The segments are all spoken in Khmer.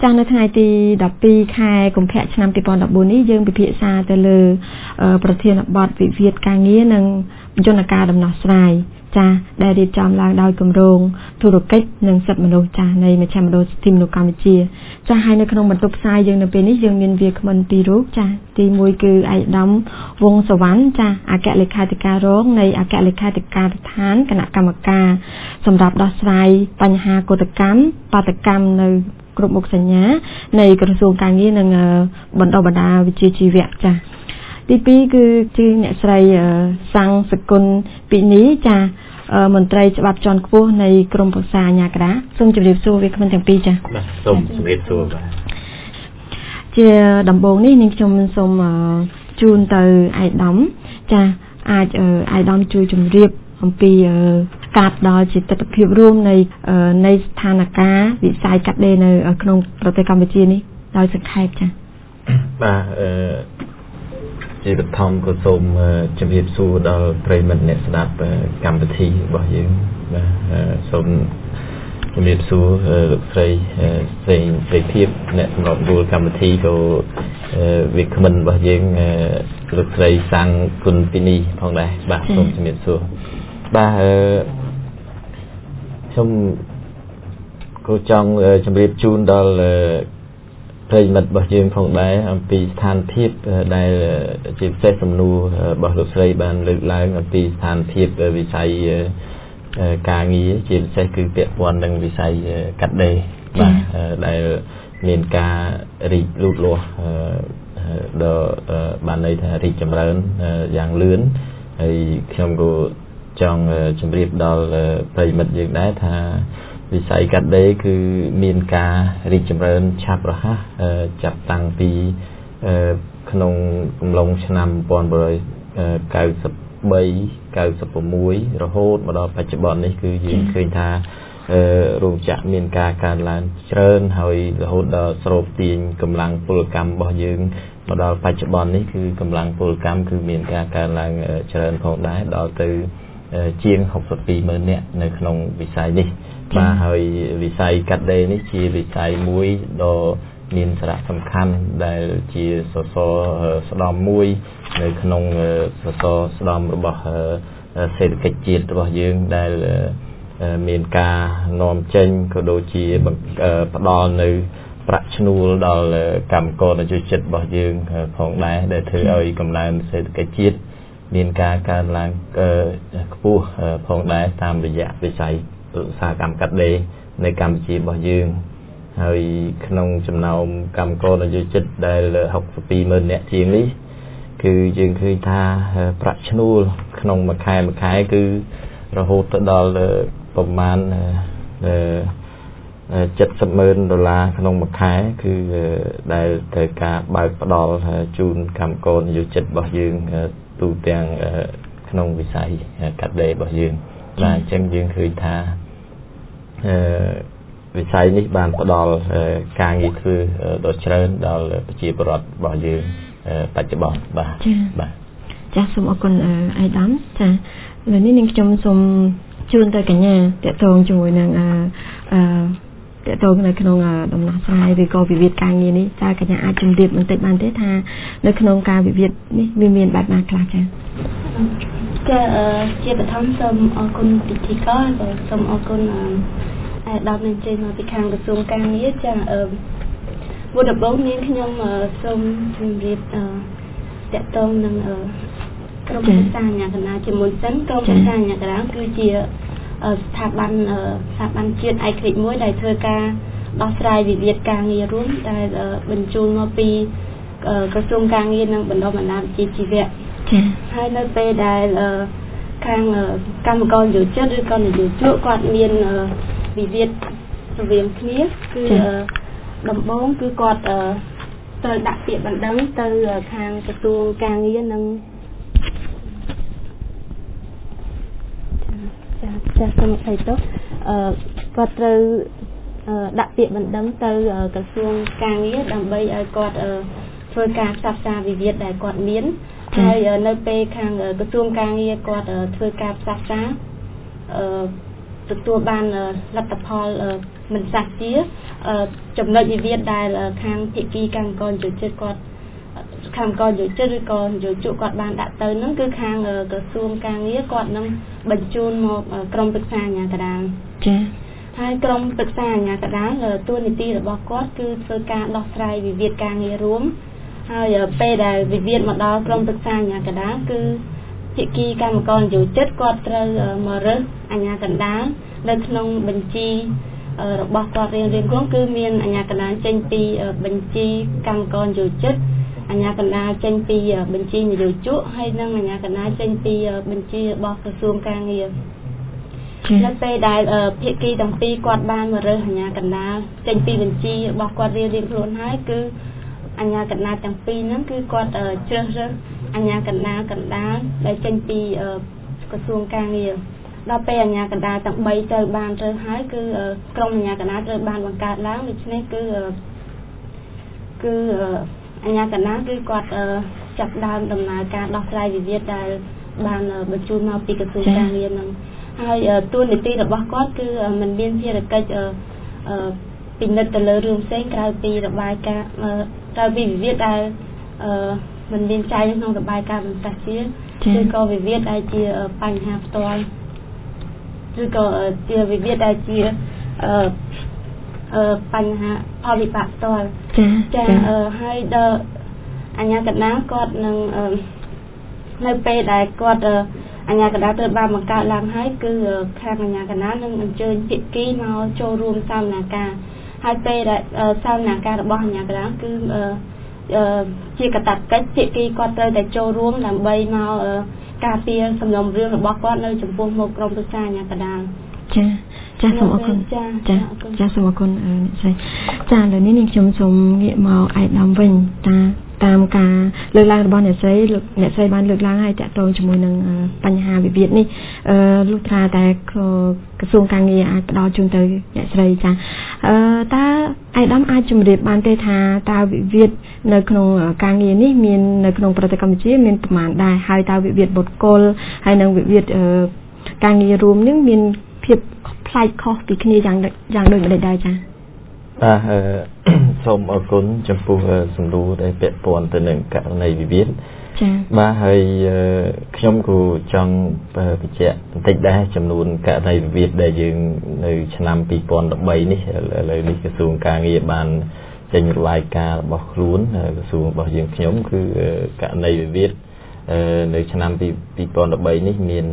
ចាស់នៅថ្ងៃទី12ខែកុម្ភៈឆ្នាំ2014នេះយើងពិភាក្សាទៅលើប្រធានបទវិវាទការងារនិងយន្តការដំណោះស្រាយចាដែលរៀបចំឡើងដោយគម្រោងធុរកិច្ចនិងសិទ្ធិមនុស្សចានៃមជ្ឈមណ្ឌលសិទ្ធិមនុស្សកម្ពុជាចាហើយនៅក្នុងបន្ទប់ផ្សាយយើងនៅពេលនេះយើងមានវាគ្មិនពីររូបចាទី1គឺឯកឧត្តមវង្សសវណ្ណចាអគ្គលេខាធិការរងនៃអគ្គលេខាធិការដ្ឋានគណៈកម្មការសម្រាប់ដោះស្រាយបញ្ហាកុតកម្មបាតកម្មនៅគ្រប់មុខសញ្ញានៃក្រសួងការងារនិងបណ្ដុះបណ្ដាលវិជ្ជាជីវៈចាទី2គឺជាអ្នកស្រីសាំងសគុណពីនីចាមន្ត្រីច្បាប់ជាន់ខ្ពស់នៃក្រមប្រឹក្សាអាជ្ញាកណ្ដាលសូមជម្រាបសួរវាគ្មិនទាំងពីរចាបាទសូមជម្រាបសួរបាទជាដំបូងនេះនាងខ្ញុំសូមជូនទៅឯកឧត្តមចាអាចឯកឧត្តមជួយជម្រាបអំពីការផ្ដល់ជាទស្សនវិជ្ជារួមនៃស្ថានភាពវិស័យកាត់ដេរនៅក្នុងប្រទេសកម្ពុជានេះដោយសង្ខេបចាបាទជាបឋមក៏សូមជម្រាបសួរដល់ប្រិយមិត្តអ្នកស្ដាប់កម្មវិធីរបស់យើងបាទសូមជម្រាបសួរលោកស្រីសេងសេរីភាពអ្នកសម្របសម្រួលកម្មវិធីក៏វាគ្មិនរបស់យើងលោកស្រីសាំងគុណពីនីផងដែរបាទសូមជម្រាបសួរបាទខ្ញុំក៏ចង់ជម្រាបជូនដល់ប្រិយមិត្តរបស់យើងផងដែរអំពីស្ថានភាពដែលជាពិសេសសំណួររបស់លោកស្រីបានលើកឡើងអំពីស្ថានភាពវិស័យការងារជាពិសេសគឺពាក់ព័ន្ធនឹងវិស័យកាត់ដេរបាទដែលមានការរីកលូតលាស់ដល់បានន័យថារីកចម្រើនយ៉ាងលឿនហើយខ្ញុំក៏ចង់ជម្រាបដល់ប្រិយមិត្តយើងដែរថាវិស័យកាត់ដេរគឺមានការរីកចម្រើនឆាប់រហ័សចាប់តាំងពីក្នុងកំឡុងឆ្នាំ1993 96រហូតមកដល់បច្ចុប្បន្ននេះគឺយើងឃើញថារោងចក្រមានការកើនឡើងច្រើនហើយរហូតដល់ស្រូបទាញកម្លាំងពលកម្មរបស់យើងមកដល់បច្ចុប្បន្ននេះគឺកម្លាំងពលកម្មគឺមានការកើនឡើងច្រើនផងដែរដល់ទៅជាង62,000 នាក់នៅក្នុងវិស័យនេះបាទហើយវិស័យកាត់ដេរនេះជាវិស័យមួយដ៏មានសារៈសំខាន់ដែលជាសសរស្តម្ភមួយនៅក្នុងសសរស្តម្ភរបស់សេដ្ឋកិច្ចជាតិរបស់យើងដែលមានការនាំចេញក៏ដូចជាផ្ដល់នៅប្រាក់ឈ្នួលដល់កម្មករនយោជិតរបស់យើងផងដែរដែលធ្វើឲ្យកំណើនសេដ្ឋកិច្ចជាតិមានការកើនឡើងខ្ពស់ផងដែរតាមរយៈវិស័យឧស្សាហកម្មកាត់ដេរនៅកម្ពុជារបស់យើងហើយក្នុងចំណោមកម្មករនយោជិតដែល62,000 នាក់ជាងនេះគឺយើងឃើញថាប្រាក់ឈ្នួលក្នុងមួយខែគឺរហូតទៅដល់ប្រមាណ$70,000ក្នុងមួយខែគឺដែលត្រូវការបើកផ្ដល់ជូនកម្មករនយោជិតរបស់យើងទូទាំងក្នុងវិស័យកាត់ដេររបស់យើងបាទអញ្ចឹងយើងឃើញថាវិស័យនេះបានផ្ដល់ការងារធ្វើដ៏ច្រើនដល់ប្រជាពលរដ្ឋរបស់យើងបច្ចុប្បន្នបាទបាទចាសសូមអរគុណអៃដាមចាឥឡូវនេះនាងខ្ញុំសូមជូនទៅកញ្ញាតកតងជាមួយនឹងតកតងនៅក្នុងដំណោះស្រាយឬក៏វិវាទការងារនេះតើកញ្ញាអាចជម្រាបបន្តិចបានទេថានៅក្នុងការវិវាទនេះវាមានបែបណាខ្លះចាជាបឋមសូមអរគុណពិធីករក៏សូមអរគុណដល់នឹងចេញមកពីខាងក្រសួងការងារចាមុនដំបូងនាងខ្ញុំសូមជម្រាបតកតងនឹងក្រុមប្រឹក្សាអាជ្ញាកណ្ដាលជាមុនសិនក្រុមប្រឹក្សាអាជ្ញាកណ្ដាលគឺជាស្ថាប័នជាតិឯករាជ្យមួយដែលធ្វើការដោះស្រាយវិវាទការងាររួមដែលបញ្ជូនមកពីក្រសួងការងារនិងបណ្ដុះបណ្ដាលវិជ្ជាជីវៈហើយនៅពេលដែលខាងកម្មករនយោជិតឬក៏នយោជកគាត់មានវិវាទរវាងគ្នាគឺដំបូងគឺគាត់ត្រូវដាក់ពាក្យបណ្ដឹងទៅខាងក្រសួងការងារនិងចាស់សូមអភ័យទោសគាត់ត្រូវដាក់ពាក្យបណ្ដឹងទៅក្រសួងការងារដើម្បីឲ្យគាត់ធ្វើការផ្សព្វផ្សាយវិវាទដែលគាត់មានហើយនៅពេលខាងក្រសួងការងារគាត់ធ្វើការផ្សព្វផ្សាយទទួលបានលទ្ធផលមិនសះជាចំណុចវិវាទដែលខាងភាគីកម្មករយោជិតគាត់ខាងកម្មករយោជិតឬក៏យោជកគាត់បានដាក់ទៅហ្នឹងគឺខាងក្រសួងការងារគាត់នឹងបញ្ជូនមកក្រុមប្រឹក្សាអាជ្ញាកណ្ដាលចា៎ហើយក្រុមប្រឹក្សាអាជ្ញាកណ្ដាលតួនាទីរបស់គាត់គឺធ្វើការដោះស្រាយវិវាទការងាររួមហើយពេលដែលវិវាទមកដល់ក្រុមប្រឹក្សាអាជ្ញាកណ្ដាលគឺភាគីកម្មករយោជិតគាត់ត្រូវមករើសអាជ្ញាកណ្ដាលនៅក្នុងបញ្ជីរបស់គាត់រៀងៗខ្លួនគឺមានអាជ្ញាកណ្ដាលចេញពីបញ្ជីកម្មករយោជិតអាជ្ញាកណ្ដាលចេញពីបញ្ជីនយោជកហើយនិងអាជ្ញាកណ្ដាលចេញពីបញ្ជីរបស់ក្រសួងការងារនៅពេលដែលភាគីទាំងពីរគាត់បានមករើសអាជ្ញាកណ្ដាលចេញពីបញ្ជីរបស់គាត់រៀងៗខ្លួនហើយគឺអាជ្ញាកណ្ដាលទាំងពីរហ្នឹងគឺគាត់ជ្រើសរើសអាជ្ញាកណ្ដាលដែលចេញពីក្រសួងការងារដល់ពេលអាជ្ញាកណ្ដាលទាំង3ត្រូវបានរើសហើយគឺក្រុមអាជ្ញាកណ្ដាលត្រូវបានបង្កើតឡើងដូច្នេះគឺអាជ្ញាកណ្ដាលគឺគាត់ចាប់ដើមដំណើរការដោះស្រាយវិវាទដែលបានបញ្ជូនមកពីក្រសួងការងារហ្នឹងហើយតួនាទីរបស់គាត់គឺមិនមានភារកិច្ចពិនិត្យទៅលើរឿងផ្សេងក្រៅពីរបាយការណ៍ក្រៅពីវិវាទដែលមិនមានចែងក្នុងរបាយការណ៍បន្តជាឬក៏វិវាទដែលជាបញ្ហាផ្ទាល់ឬក៏ជាវិវាទដែលជាបញ្ហាផលវិបាកផ្ទាល់ចាហើយដល់អាជ្ញាកណ្ដាលគាត់នឹងនៅពេលដែលគាត់អាជ្ញាកណ្ដាលត្រូវបានបង្កើតឡើងហើយគឺខាងអាជ្ញាកណ្ដាលនឹងអញ្ជើញភាគីមកចូលរួមសវនាការហើយពេលដែលសវនាការរបស់អាជ្ញាកណ្ដាលគឺជាកាតព្វកិច្ចភាគីគាត់ត្រូវតែចូលរួមដើម្បីមកការពារសំណុំរឿងរបស់គាត់នៅចំពោះមុខក្រុមប្រឹក្សាអាជ្ញាកណ្ដាលចាសូមអរគុណចាសូមអរគុណអ្នកស្រីចាឥឡូវនេះនាងខ្ញុំសូមងាកមកឯកឧត្តមវិញតាមការលើកឡើងរបស់អ្នកស្រីបានលើកឡើងហើយតាក់ទងជាមួយនឹងបញ្ហាវិវាទនេះលុះត្រាតែក្រសួងការងារអាចផ្ដល់ជូនទៅអ្នកស្រីចាតើឯកឧត្តមអាចជម្រាបបានទេថាតើវិវាទនៅក្នុងការងារនេះមាននៅក្នុងប្រទេសកម្ពុជាមានប្រមាណដែរហើយតើវិវាទបុគ្គលហើយនិងវិវាទការងាររួមនឹងមានភាពផ្លែកខុសពីគ្នាយ៉ាងដូចម្តេចដែរចា៎សូមអរគុណចំពោះសំណួរដែលពាក់ព័ន្ធទៅនឹងករណីវិវាទចា៎បាទហើយខ្ញុំក៏ចង់បញ្ជាក់បន្តិចដែរចំនួនករណីវិវាទដែលយើងនៅឆ្នាំ2013នេះឥឡូវនេះក្រសួងការងារបានចេញរបាយការណ៍របស់ខ្លួនក្រសួងរបស់យើងខ្ញុំគឺករណីវិវាទនៅឆ្នាំ2013នេះមាន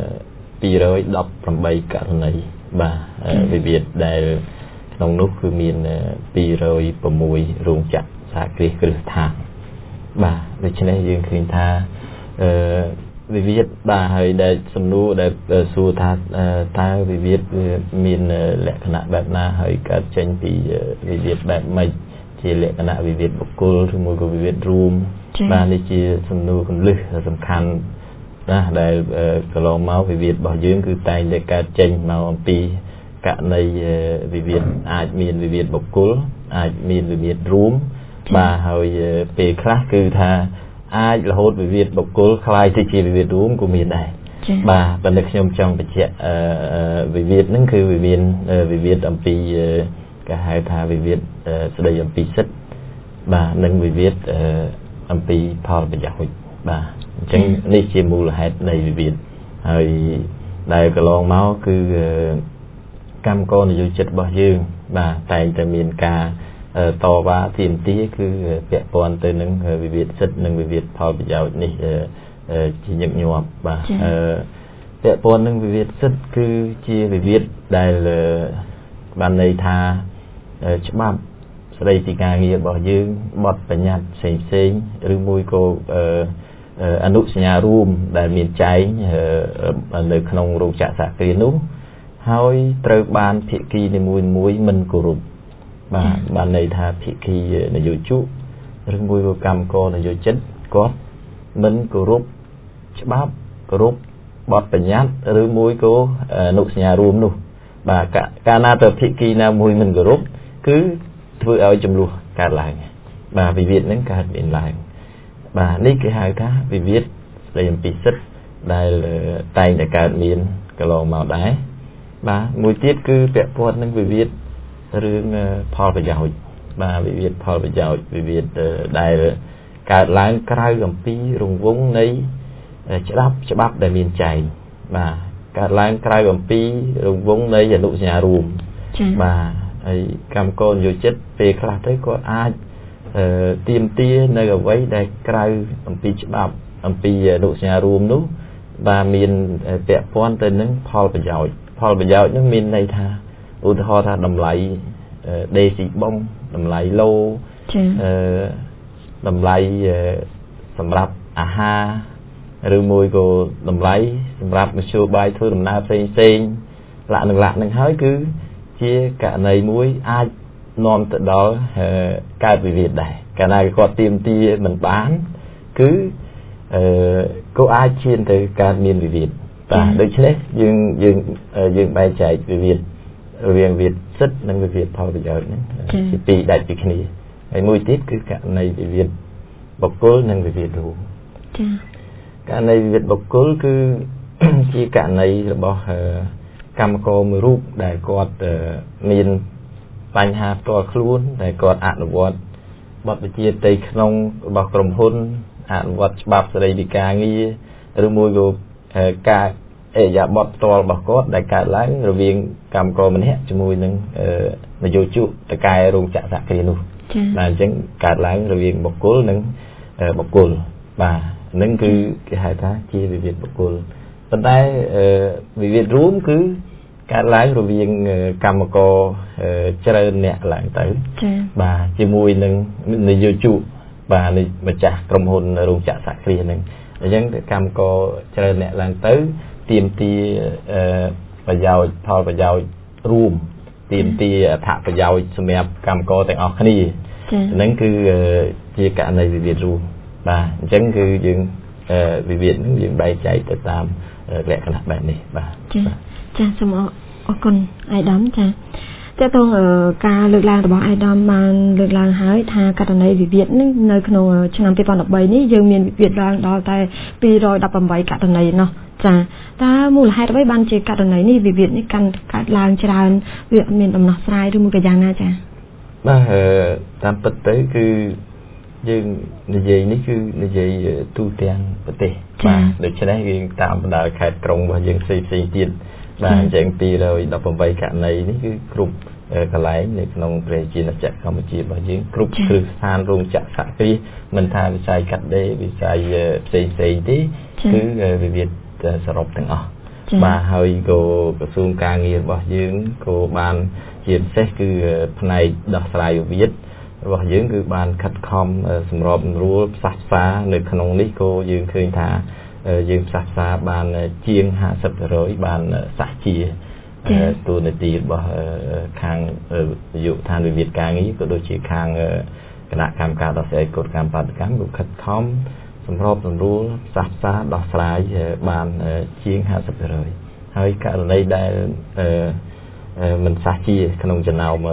218ករណីបាទវិវាទដែលក្នុងនោះគឺមាន206រោងចក្រសហគ្រាសគ្រឹះស្ថានបាទដូច្នេះយើងឃើញថាវិវាទបាទហើយដែលសំណួរដែលសួរថាតើវិវាទមានលក្ខណៈបែបណាហើយកើតចេញពីវិវាទបែបម៉េចជាលក្ខណៈវិវាទបុគ្គលឬមួយក៏វិវាទរួមបាទនេះជាសំណួរគន្លឹះសំខាន់ណាដែលកន្លងមកវិវាទរបស់យើងគឺតែងតែកើតចេញមកអំពីករណីវិវាទអាចមានវិវាទបុគ្គលអាចមានវិវាទរួមបាទហើយពេលខ្លះគឺថាអាចរហូតវិវាទបុគ្គលคล้ายទៅជាវិវាទរួមក៏មានដែរបាទប៉ុន្តែខ្ញុំចង់បញ្ជាក់វិវាទហ្នឹងគឺវាមានវិវាទអំពីគេហៅថាវិវាទស្ដីអំពីសិទ្ធិបាទនិងវិវាទអំពីផលប្រយោជន៍បាទអញ្ចឹងនេះជាមូលហេតុនៃវិវាទហើយដែលកន្លងមកគឺកម្មករនយោជិតរបស់យើងបាទតែងតែមានការតវ៉ាទាមទារគឺពាក់ព័ន្ធទៅនឹងវិវាទសិទ្ធិនិងវិវាទផលប្រយោជន៍នេះជាញឹកញាប់បាទពាក់ព័ន្ធនឹងវិវាទសិទ្ធិគឺជាវិវាទដែលបានន័យថាច្បាប់ស្តីពីការងាររបស់យើងបទបញ្ញត្តិផ្សេងឬមួយក៏អនុសញ្ញារួមដែលមានចែងនៅក្នុងរោងចក្រសហគ្រាសនោះហើយត្រូវបានភាគីនីមួយៗមិនគោរពបាទបានន័យថាភាគីនយោជកឬមួយក៏កម្មករនយោជិតគាត់មិនគោរពច្បាប់គោរពបទបញ្ញត្តិឬមួយក៏អនុសញ្ញារួមនោះបាទកាលណាទៅភាគីណាមួយមិនគោរពគឺធ្វើឲ្យចំនួនកើតឡើងបាទវិវាទហ្នឹងកើតមានឡើងបាទនេះគេហៅថាវិវាទស្តីអំពីសិទ្ធិដែលតែងតែកើតមានកន្លងមកដែរបាទមួយទៀតគឺពាក់ព័ន្ធនឹងវិវាទរឿងផលប្រយោជន៍បាទវិវាទផលប្រយោជន៍វិវាទដែលកើតឡើងក្រៅអំពីរង្វង់នៃច្បាប់ដែលមានចែងបាទកើតឡើងក្រៅអំពីរង្វង់នៃអនុសញ្ញារួមបាទហើយកម្មករនិយោជិតពេលខ្លះទៅគាត់អាចទាមទារនៅអ្វីដែលក្រៅអំពីច្បាប់អំពីអនុសញ្ញារួមនោះបាទមានពាក់ព័ន្ធទៅនឹងផលប្រយោជន៍នោះមានន័យថាឧទាហរណ៍ថាតម្លៃដេស៊ីបងតម្លៃឡូតម្លៃសម្រាប់អាហារឬមួយក៏តម្លៃសម្រាប់មធ្យោបាយធ្វើដំណើរផ្សេងលក្ខណៈនឹងហើយគឺជាករណីមួយអាចនាំទៅដល់កើតវិវាទដែរកាលណាគាត់ទាមទារមិនបានគឺក៏អាចឈានទៅកើតមានវិវាទបាទដូច្នេះយើងបែងចែកវិវាទរវាងវិវាទសិទ្ធិនិងវិវាទផលប្រយោជន៍ហ្នឹងជាពីរដាច់ពីគ្នាហើយមួយទៀតគឺករណីវិវាទបុគ្គលនិងវិវាទរួមចា៎ករណីវិវាទបុគ្គលគឺជាករណីរបស់កម្មករមួយរូបដែលគាត់មានបញ្ហាផ្ទាល់ខ្លួនដែលគាត់អនុវត្តបទបញ្ជាផ្ទៃក្នុងរបស់ក្រុមហ៊ុនអនុវត្តច្បាប់ស្តីពីការងារឬមួយក៏ការអេយ៉ាបទផ្ទាល់របស់គាត់ដែលកើតឡើងរវាងកម្មករម្នាក់ជាមួយនឹងនយោជកតកែរោងចក្រសហគ្រាសនោះបាទអញ្ចឹងកើតឡើងរវាងបុគ្គលនិងបុគ្គលបាទហ្នឹងគឺគេហៅថាជាវិវាទបុគ្គលប៉ុន្តែវិវាទរួមគឺកើតឡើងរវាងកម្មករច្រើនអ្នកឡើងទៅបាទជាមួយនឹងនយោជកបាទម្ចាស់ក្រុមហ៊ុនរោងចក្រសហគ្រាសហ្នឹងអញ្ចឹងកម្មករច្រើនអ្នកឡើងទៅទាមទារប្រយោជន៍ផលប្រយោជន៍រួមទាមទារអត្ថប្រយោជន៍សម្រាប់កម្មករទាំងអស់គ្នាហ្នឹងគឺជាករណីវិវាទរួមបាទអញ្ចឹងគឺយើងវិវាទហ្នឹងយើងបែងចែកទៅតាមលក្ខណៈបែបនេះបាទចាសូមអរគុណអាយដាមចាតើតើការលើកឡើងរបស់អាយដាមបានលើកឡើងហើយថាករណីវិវាទនេះនៅក្នុងឆ្នាំ2013នេះយើងមានវិវាទឡើងដល់តែ218ករណីនោះចាតើមូលហេតុអ្វីបានជាករណីនេះវិវាទនេះកាន់កើតឡើងច្រើនវាអត់មានដំណោះស្រាយឬមួយក៏យ៉ាងណាចាបាទតាមពិតទៅគឺយើងនិយាយនេះគឺនិយាយទូទាំងប្រទេសបាទដូច្នេះយើងតាមបណ្ដាខេត្តក្រុងរបស់យើងផ្សេងទៀតបាទអញ្ចឹង218ករណីនេះគឺគ្រប់កន្លែងនៅក្នុងប្រជាជាតិកម្ពុជារបស់យើងគ្រប់គ្រឹះស្ថានរោងចក្រសហគ្រាសមិនថាវិស័យកាត់ដេរវិស័យផ្សេងទេគឺវិវាទសរុបទាំងអស់បាទហើយក៏ក្រសួងការងាររបស់យើងក៏បានជាពិសេសគឺផ្នែកដោះស្រាយវិវាទរបស់យើងគឺបានខិតខំសម្របសម្រួលផ្សះផ្សានៅក្នុងនេះក៏យើងឃើញថាយើងផ្សះផ្សាបានជាង 50% បានសះជាទូនាទីរបស់ខាងនាយកដ្ឋានវិវាទការងារក៏ដូចជាខាងគណៈកម្មការដោះស្រាយកฎកម្មបាតុកម្មក៏ខិតខំសម្របសម្រួលផ្សះផ្សាដោះស្រាយបានជាង 50% ហើយករណីដែលមិនសះជាក្នុងចំណោម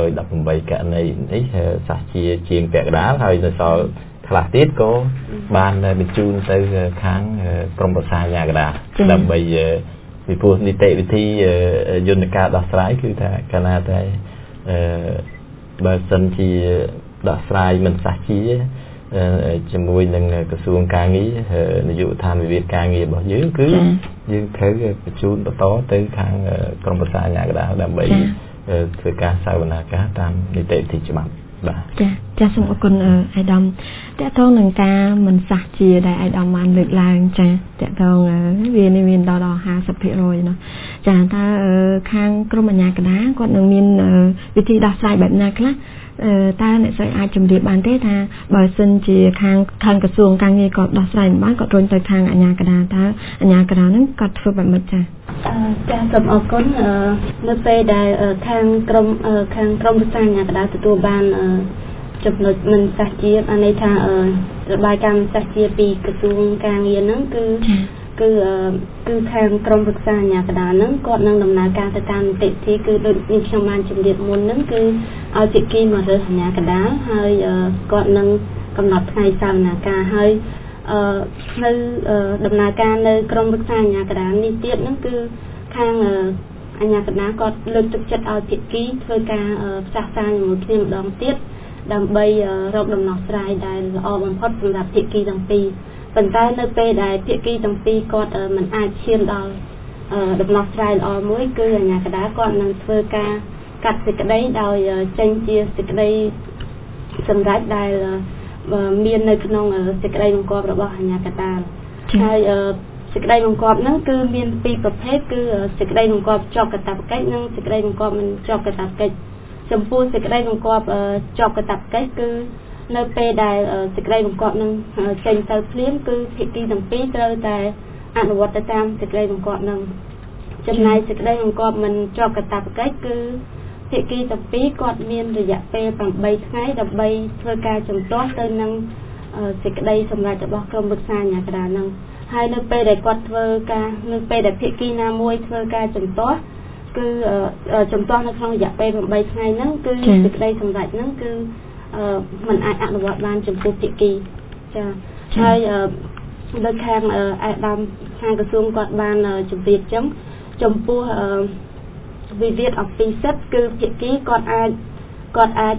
218ករណីនេះសះជាងពាក់កណ្ដាលហើយនៅសល់ខ្លះទៀតក៏បានបញ្ជូនទៅខាងក្រមប្រឹក្សាអាជ្ញាកណ្ដាលដើម្បីពីព្រោះនីតិវិធីយន្តការដោះស្រាយគឺថាកាលណាតែបើសិនជាដោះស្រាយមិនសះជាជាមួយនឹងក្រសួងការងារនាយកដ្ឋានវិវាទការងាររបស់យើងគឺយើងត្រូវបញ្ជូនបន្តទៅខាងក្រមប្រឹក្សាអាជ្ញាកណ្ដាលដើម្បីធ្វើការសវនាការតាមនីតិវិធីច្បាប់បាទចាសូមអរគុណអាយដាមតើតើនឹងការមិនសះជាដែលអាយដាមបានលើកឡើងចាតើតើវាមានដល់ 50% នោះចាតើខាងក្រមអាជ្ញាកណ្ដាលគាត់នឹងមានវិធីដោះស្រាយបែបណាខ្លះតើអ្នកស្រីអាចជម្រាបបានទេថាបើសិនជាខាងក្រសួងការងារគាត់ដោះស្រាយមិនបានគាត់រុញទៅខាងអាជ្ញាកណ្ដាលតើអាជ្ញាកណ្ដាលហ្នឹងគាត់ធ្វើបែបម៉េចចាចាសូមអរគុណនៅពេលដែលខាងក្រមប្រឹក្សាអាជ្ញាកណ្ដាលទទួលបានចំណុចមិនសះជាបានន័យថារបាយការណ៍សះជាពីក្រសួងការងារហ្នឹងគឺខាងក្រមប្រឹក្សាអាជ្ញាកណ្ដាលហ្នឹងគាត់នឹងដំណើរការទៅតាមនីតិវិធីគឺដូចនេះខ្ញុំបានជម្រាបមុនហ្នឹងគឺឲ្យភាគីមករើសអាជ្ញាកណ្ដាលហើយគាត់នឹងកំណត់ថ្ងៃសវនាការហើយនៅដំណើរការនៅក្រមប្រឹក្សាអាជ្ញាកណ្ដាលនេះទៀតហ្នឹងគឺខាងអាញាកណ្ដាលគាត់លើកទឹកចិត្តឲ្យភាគីធ្វើការផ្សះផ្សាជាមួយគ្នាម្ដងទៀតដើម្បីរកដំណោះស្រាយដែលល្អបំផុតសម្រាប់ភាគីទាំងពីរប៉ុន្តែនៅពេលដែលភាគីទាំងពីរគាត់មិនអាចឈានដល់ដំណោះស្រាយល្អមួយគឺអាញាកណ្ដាលគាត់នឹងធ្វើការកាត់សេចក្តីដោយចេញជាសេចក្តីសម្រាប់ដែលមាននៅក្នុងសេចក្តីបង្គាប់របស់អាញាកណ្ដាលហើយសេចក្តីបង្គាប់ហ្នឹងគឺមានពីរប្រភេទគឺសេចក្តីបង្គាប់ជាប់កាតព្វកិច្ចនិងសេចក្តីបង្គាប់មិនជាប់កាតព្វកិច្ចចំពោះសេចក្តីបង្គាប់ជាប់កាតព្វកិច្ចគឺនៅពេលដែលសេចក្តីបង្គាប់នឹងចេញទៅភ្លាមគឺភាគីទាំងពីរត្រូវតែអនុវត្តទៅតាមសេចក្តីបង្គាប់នឹងចំណែកសេចក្តីបង្គាប់មិនជាប់កាតព្វកិច្ចគឺភាគីទាំងពីរគាត់មានរយៈពេល8ថ្ងៃដើម្បីធ្វើការជំទាស់ទៅនឹងសេចក្តីសម្រេចរបស់ក្រុមប្រឹក្សាអាជ្ញាកណ្ដាលនឹងហើយនៅពេលដែលគាត់ធ្វើការនៅពេលដែលភាគីណាមួយធ្វើការជំទាស់គឺជំទាស់នៅក្នុងរយៈពេល8ថ្ងៃហ្នឹងគឺសេចក្តីសម្រេចហ្នឹងគឺมันអាចអនុវត្តបានចំពោះភាគីចាហើយដោយខាងអាដាមខាងក្រសួងគាត់បានជម្រាបចឹងចំពោះវិវាទអំពីសិទ្ធិគឺភាគីគាត់អាច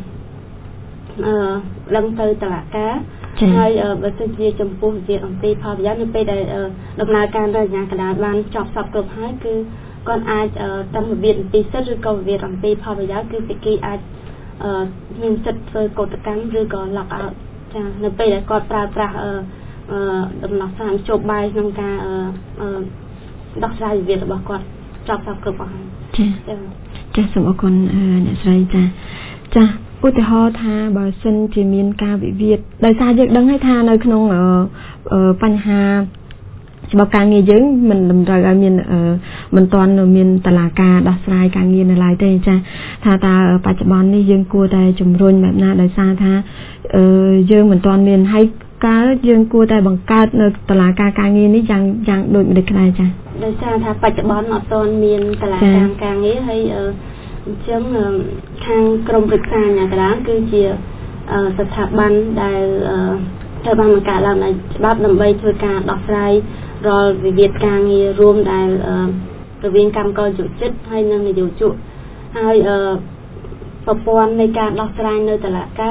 ឡើងទៅតុលាការហើយបើសិនជាចំពោះវិវាទអំពីផលប្រយោជន៍នៅពេលដែលដំណើរការរបស់អាជ្ញាកណ្ដាលបានចប់សពគ្រប់ហើយគឺគាត់អាចតាមវិវាទអំពីសិទ្ធិឬក៏វិវាទអំពីផលប្រយោជន៍គឺភាគីអាចមានសិទ្ធិធ្វើកោតកម្មឬក៏ lock out ចានៅពេលដែលគាត់ប្រើប្រាស់ដំណោះស្រាយជោគបាយក្នុងការដោះស្រាយវិវាទរបស់គាត់ចប់សពគ្រប់អស់ហើយចាសូមអរគុណអ្នកស្រីចាឧទាហរណ៍ថាបើសិនជាមានការវិវាទដោយសារយើងដឹងហើយថានៅក្នុងបញ្ហាច្បាប់ការងារយើងមិនតម្រូវឲ្យមានមិនទាន់មានតុលាការដោះស្រាយការងារនៅឡើយទេចាថាតើបច្ចុប្បន្ននេះយើងគួរតែជំរុញបែបណាដោយសារថាយើងមិនទាន់មានហើយកាលយើងគួរតែបង្កើតនៅតុលាការការងារនេះយ៉ាងដូចម្តេចខ្លះចាដោយសារថាបច្ចុប្បន្នអត់ទាន់មានតុលាការការងារហើយអញ្ចឹងខាងក្រមប្រឹក្សាអាជ្ញាកណ្ដាលគឺជាស្ថាប័នដែលត្រូវបានបង្កើតឡើងដោយច្បាប់ដើម្បីធ្វើការដោះស្រាយរាល់វិវាទការងាររួមដែលរវាងកម្មករយុវជនហើយនិងនយោជកហើយប្រព័ន្ធនៃការដោះស្រាយនៅតុលាការ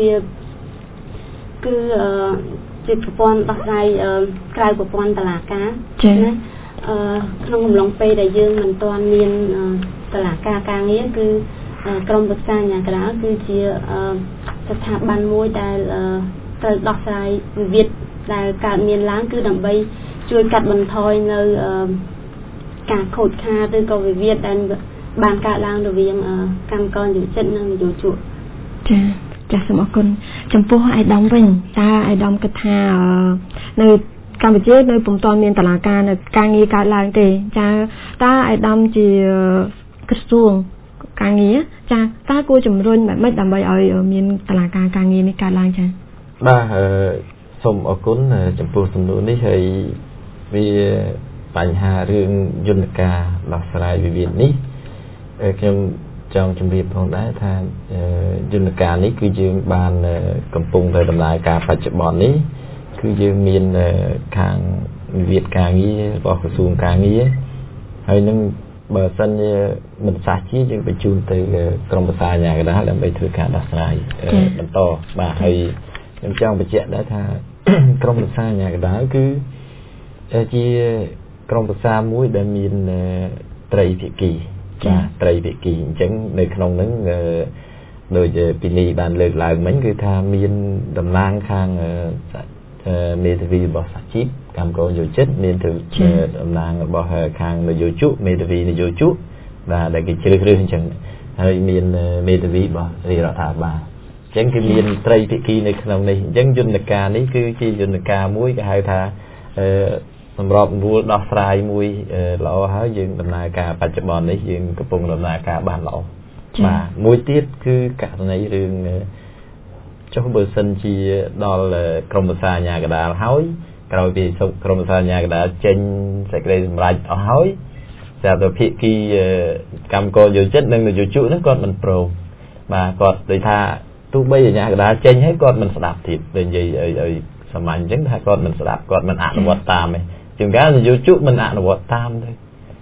គឺជាប្រព័ន្ធដោះស្រាយក្រៅប្រព័ន្ធតុលាការណាក្នុងកំឡុងពេលដែលយើងមិនទាន់មានតុលាការការងារគឺក្រមប្រឹក្សាអាជ្ញាកណ្ដាលគឺជាស្ថាប័នមួយដែលត្រូវដោះស្រាយវិវាទដែលកើតមានឡើងគឺដើម្បីជួយកាត់បន្ថយនៅការខូចខាតឬក៏វិវាទដែលបានកើតឡើងរវាងកម្មករយុវជននិងនយោជកចាសូមអរគុណចំពោះអាយដាមវិញតើអាយដាមគិតថានៅកម្ពុជានៅពុំទាន់មានតុលាការនៅការងារកើតឡើងទេចាតើអាយដាមជាក្រសួងការងារចាតើគួរជំរុញបែបម៉េចដើម្បីឲ្យមានតុលាការការងារនេះកើតឡើងចាបាទសូមអរគុណចំពោះសំណួរនេះហើយវាបញ្ហារឿងយន្តការដោះស្រាយវិវាទនេះខ្ញុំចង់ជម្រាបផងដែរថាយន្តការនេះគឺយើងបានកំពុងតែដំណើរការបច្ចុប្បន្ននេះគឺយើងមានខាងវិវាទការងាររបស់ក្រសួងការងារហើយនឹងបើសិនជាមិនសះជាយើងបញ្ជូនទៅក្រមប្រឹក្សាអាជ្ញាកណ្ដាលដើម្បីធ្វើការដោះស្រាយបន្តបាទហើយខ្ញុំចង់បញ្ជាក់ដែរថាក្រមប្រឹក្សាអាជ្ញាកណ្ដាលគឺជាក្រមប្រឹក្សាមួយដែលមានត្រីភាគីបាទត្រីភាគីអញ្ចឹងនៅក្នុងហ្នឹងដូចពីនេះបានលើកឡើងមិញគឺថាមានតំណាងខាងមេធាវីរបស់សហជីពកម្មករយោជិតមានតំណាងរបស់ខាងនយោជកមេធាវីនយោជកបាទដែលគេជ្រើសរើសអញ្ចឹងហើយមានមេធាវីរបស់រាជរដ្ឋាភិបាលអញ្ចឹងគឺមានត្រីភាគីនៅក្នុងនេះអញ្ចឹងយន្តការនេះគឺជាយន្តការមួយគេហៅថាសម្របសម្រួលដោះស្រាយមួយល្អហើយយើងដំណើរការបច្ចុប្បន្ននេះយើងកំពុងដំណើរការបានល្អបាទមួយទៀតគឺករណីរឿងចុះបើសិនជាដល់ក្រមប្រឹក្សាអាជ្ញាកណ្ដាលហើយក្រោយពីក្រមប្រឹក្សាអាជ្ញាកណ្ដាលចេញសេចក្តីសម្រេចអស់ហើយស្រាប់តែភាគីកម្មករយោជិតនិងនយោជកហ្នឹងគាត់មិនព្រមបាទគាត់ដូចថាទោះបីអាជ្ញាកណ្ដាលចេញហើយគាត់មិនស្ដាប់ទៀតដូចនិយាយឲ្យសាមញ្ញអញ្ចឹងថាគាត់មិនស្ដាប់គាត់មិនអនុវត្តតាមទេជាងកាលនយោជកមិនអនុវត្តតាមទេ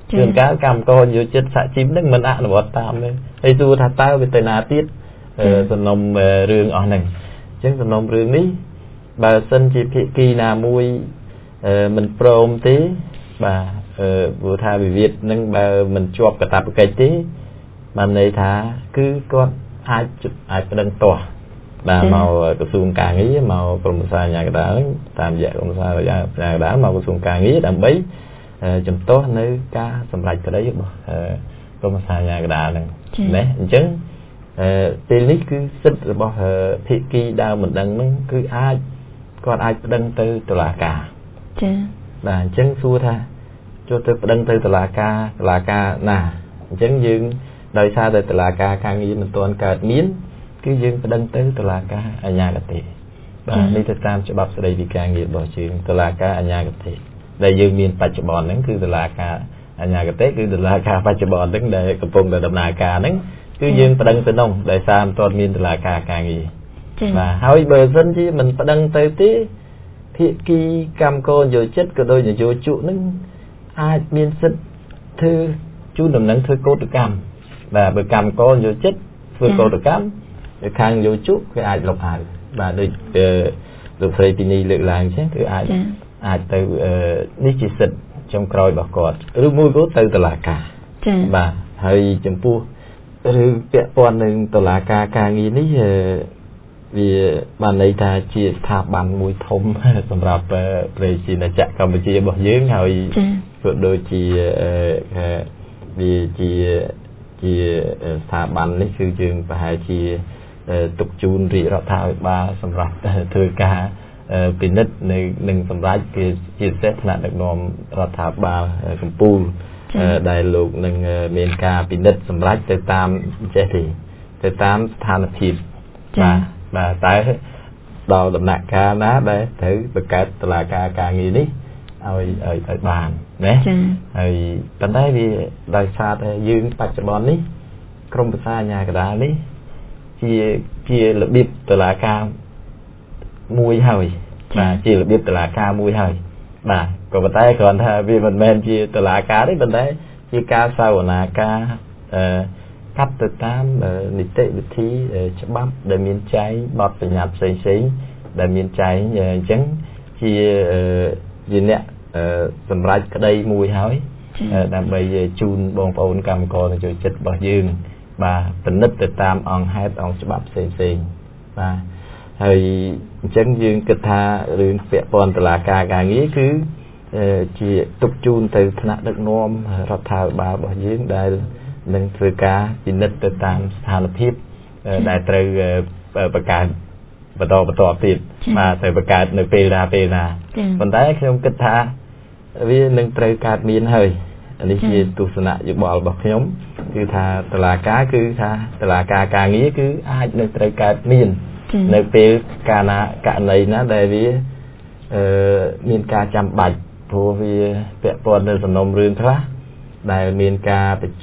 ជួនកាលកម្មកោយោចិត្តសហជីពហ្នឹងមិនអនុវត្តតាមទេហើយសួរថាតើវាទៅណាទៀតសំណុំរឿងអស់ហ្នឹងអញ្ចឹងសំណុំរឿងនេះបើសិនជាភាគីណាមួយមិនព្រមទេបាទព្រោះថាវិវាទហ្នឹងបើមិនជាប់កាតព្វកិច្ចទេបានន័យថាគឺគាត់អាចប្តឹងទាស់បាទមកក្រសួងការងារមកក្រមប្រឹក្សាអាជ្ញាកណ្ដាលហ្នឹងតាមរយៈក្រមប្រឹក្សាអាជ្ញាកណ្ដាលមកក្រសួងការងារដើម្បីជំទាស់នៅការសម្រេចក្តីរបស់ក្រមប្រឹក្សាអាជ្ញាកណ្ដាលហ្នឹងណាអញ្ចឹងពេលនេះគឺសិទ្ធិរបស់ភាគីដើមមិនដឹងហ្នឹងគឺគាត់អាចប្តឹងទៅតុលាការចា៎បាទអញ្ចឹងសួរថាចូលទៅប្តឹងទៅតុលាការណាអញ្ចឹងយើងដោយសារតែតុលាការការងារមិនទាន់កើតមានគឺយើងប្តឹងទៅតុលាការអាជ្ញាកតេបាទនេះទៅតាមច្បាប់ស្តីពីការងាររបស់យើងតុលាការអាជ្ញាកតេដែលយើងមានបច្ចុប្បន្នហ្នឹងគឺតុលាការអាជ្ញាកតេគឺតុលាការបច្ចុប្បន្នហ្នឹងដែលកំពុងតែដំណើរការហ្នឹងគឺយើងប្តឹងទៅនោះដោយសារមិនទាន់មានតុលាការការងារបាទហើយបើសិនជាមិនប្តឹងទៅទេភាគីកម្មកោយោចិត្តក៏ដូចនយោជកហ្នឹងអាចមានសិទ្ធិធ្វើជូនដំណឹងធ្វើកោតកម្មបាទបើកម្មកោយោចិត្តធ្វើកោតកម្មខាងយោជកគេអាចលុបហៅបាទដូចលោកស្រីពីនេះលើកឡើងចឹងគឺអាចទៅនេះជាសិទ្ធិចុងក្រោយរបស់គាត់ឬមួយក៏ទៅតុលាការចា៎បាទហើយចំពោះឬពាក់ព័ន្ធនឹងតុលាការការងារនេះវាបានន័យថាជាស្ថាប័នមួយធំសម្រាប់ប្រជាជាតិកម្ពុជារបស់យើងហើយក៏ដូចជាវាជាស្ថាប័ននេះគឺយើងប្រហែលជាទុកជូនរាជរដ្ឋាភិបាលសម្រាប់ធ្វើការពិនិត្យនឹងសម្រាប់ជាពិសេសថ្នាក់ដឹកនាំរដ្ឋាភិបាលកម្ពុជាដែលលោកនឹងមានការពិនិត្យសម្រាប់ទៅតាមចេះទេទៅតាមស្ថានភាពបាទតែដល់ដំណាក់កាលណាដែលត្រូវបង្កើតតុលាការការងារនេះឲ្យបានណាហើយប៉ុន្តែវាដោយសារតែយើងបច្ចុប្បន្ននេះក្រមប្រឹក្សាអាជ្ញាកណ្ដាលនេះជារបៀបតុលាការមួយហើយបាទជារបៀបតុលាការមួយហើយបាទក៏ប៉ុន្តែគ្រាន់ថាវាមិនមែនជាតុលាការទេប៉ុន្តែជាការសាវនាការកាត់ទៅតាមនីតិវិធីច្បាប់ដែលមានចែងបទបញ្ញត្តិផ្សេងៗដែលមានចែងអញ្ចឹងជាអ្នកសម្រាប់ក្តីមួយហើយដើម្បីជូនបងប្អូនកម្មករនយោជិតរបស់យើងបាទពិនិត្យទៅតាមអង្គហេតុអង្គច្បាប់ផ្សេងៗបាទហើយអញ្ចឹងយើងគិតថារឿងពាក់ព័ន្ធតុលាការការងារគឺជាទុកជូនទៅថ្នាក់ដឹកនាំរដ្ឋាភិបាលរបស់យើងដែលនឹងធ្វើការពិនិត្យទៅតាមស្ថានភាពដែលត្រូវបង្កើតបន្តទៀតបាទត្រូវបង្កើតនៅពេលណាប៉ុន្តែខ្ញុំគិតថាវានឹងត្រូវកើតមានហើយនេះជាទស្សនៈយោបល់របស់ខ្ញុំគឺថាតុលាការគឺថាតុលាការការងារគឺអាចនឹងត្រូវកើតមាននៅពេលករណីណាដែលវាមានការចាំបាច់ព្រោះវាពាក់ព័ន្ធនឹងសំណុំរឿងខ្លះដែលមានការ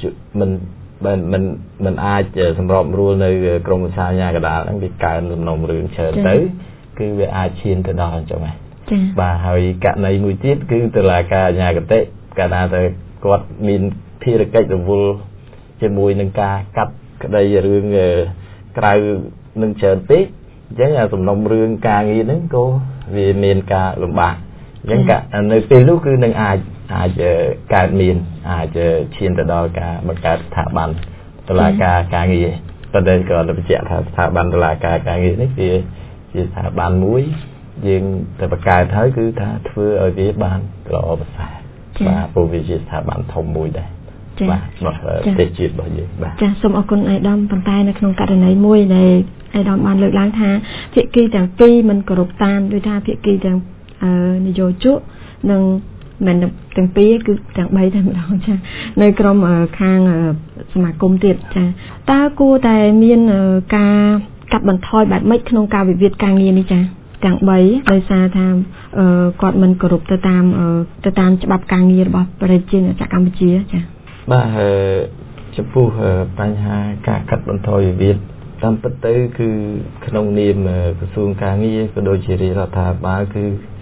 មិនអាចសម្របរួលនៅក្រមប្រឹក្សាអាជ្ញាកណ្ដាលហ្នឹងវាកើនសំណុំរឿងច្រើនទៅគឺវាអាចឈានទៅដល់អញ្ចឹងហ្នឹងបាទហើយករណីមួយទៀតគឺតុលាការអាជ្ញាកតេកាលណាទៅគាត់មានភារកិច្ចរវល់ជាមួយនឹងការកាត់ក្តីរឿងក្រៅនឹងច្រើនពេកអញ្ចឹងសំណុំរឿងការងារហ្នឹងក៏វាមានការលំបាកអញ្ចឹងនៅពេលនោះគឺនឹងអាចកើតមានអាចឈានទៅដល់ការបង្កើតស្ថាប័នតុលាការការងារប៉ុន្តែក៏បញ្ជាក់ថាស្ថាប័នតុលាការការងារនេះជាស្ថាប័នមួយយើងទៅបង្កើតហើយគឺថាធ្វើឲ្យវាបានល្អប្រសើរបាទព្រោះវាជាស្ថាប័នធំមួយដែរបាទរបស់ប្រទេសជាតិរបស់យើងបាទចាសសូមអរគុណអាយដាមប៉ុន្តែនៅក្នុងករណីមួយដែលអាយដាមបានលើកឡើងថាភាគីទាំងពីរមិនគោរពតាមដូចថាភាគីទាំងនយោជកនិងមិនទាំងពីរគឺទាំង3តែម្ដងចានៅក្រុមខាងសមាគមទៀតចាតើគួរតែមានការកាត់បន្ថយបែបម៉េចក្នុងការវិវាទការងារនេះចាទាំង3ដោយសារថាគាត់មិនគោរពទៅតាមច្បាប់ការងាររបស់ប្រជាជាតិកម្ពុជាចាបាទចំពោះបញ្ហាការកាត់បន្ថយវិវាទតាមពិតទៅគឺក្នុងនាមក្រសួងការងារក៏ដូចជារាជរដ្ឋាភិបាលគឺ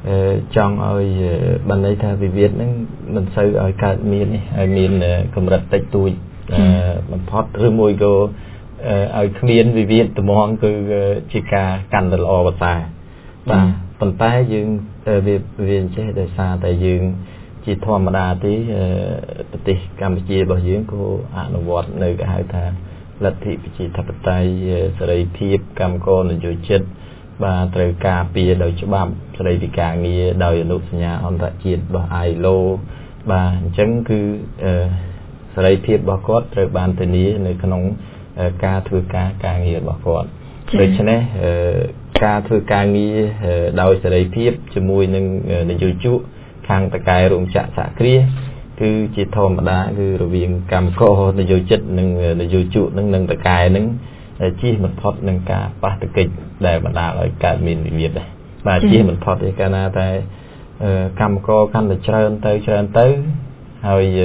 trong ơi ban đây thay vì Việt mình xây ở cả miền cầm rật tách tuổi mình thoát rư môi cô ở miền vì Việt từ mong cứ chỉ cả cần được lo vật tài và phần tay dương việc viên chế đời xa tại dương chỉ thua mà đa tí Campuchia bảo dưỡng cô nó vọt nơi cái hai thang lật thị chỉ thập tay sợi thiệp cam cô là rồi chết và từ cà phê đầu cho băm sợi thì cả nghe đầu nụ nhà on tại chiết và ai lô và chẳng cứ sợi thiệp bảo cốt từ bàn từ ní nơi khung ca thư ca nghe bảo cốt rồi cho nên ca thư ca nghe đầu sợi thiệp cho mùi nâng để rồi chú khang tại cái rụng chạ xạ kia cứ chỉ thò mà đá cứ rồi viên cam cô để rồi chết nâng để rồi chú nâng tại cái nâng chi mình thoát nâng cả ba thực kịch để mà đá ở cả miền Việt này và chi mình thoát thì cái nào tại cam cô khăn để chơi tới rồi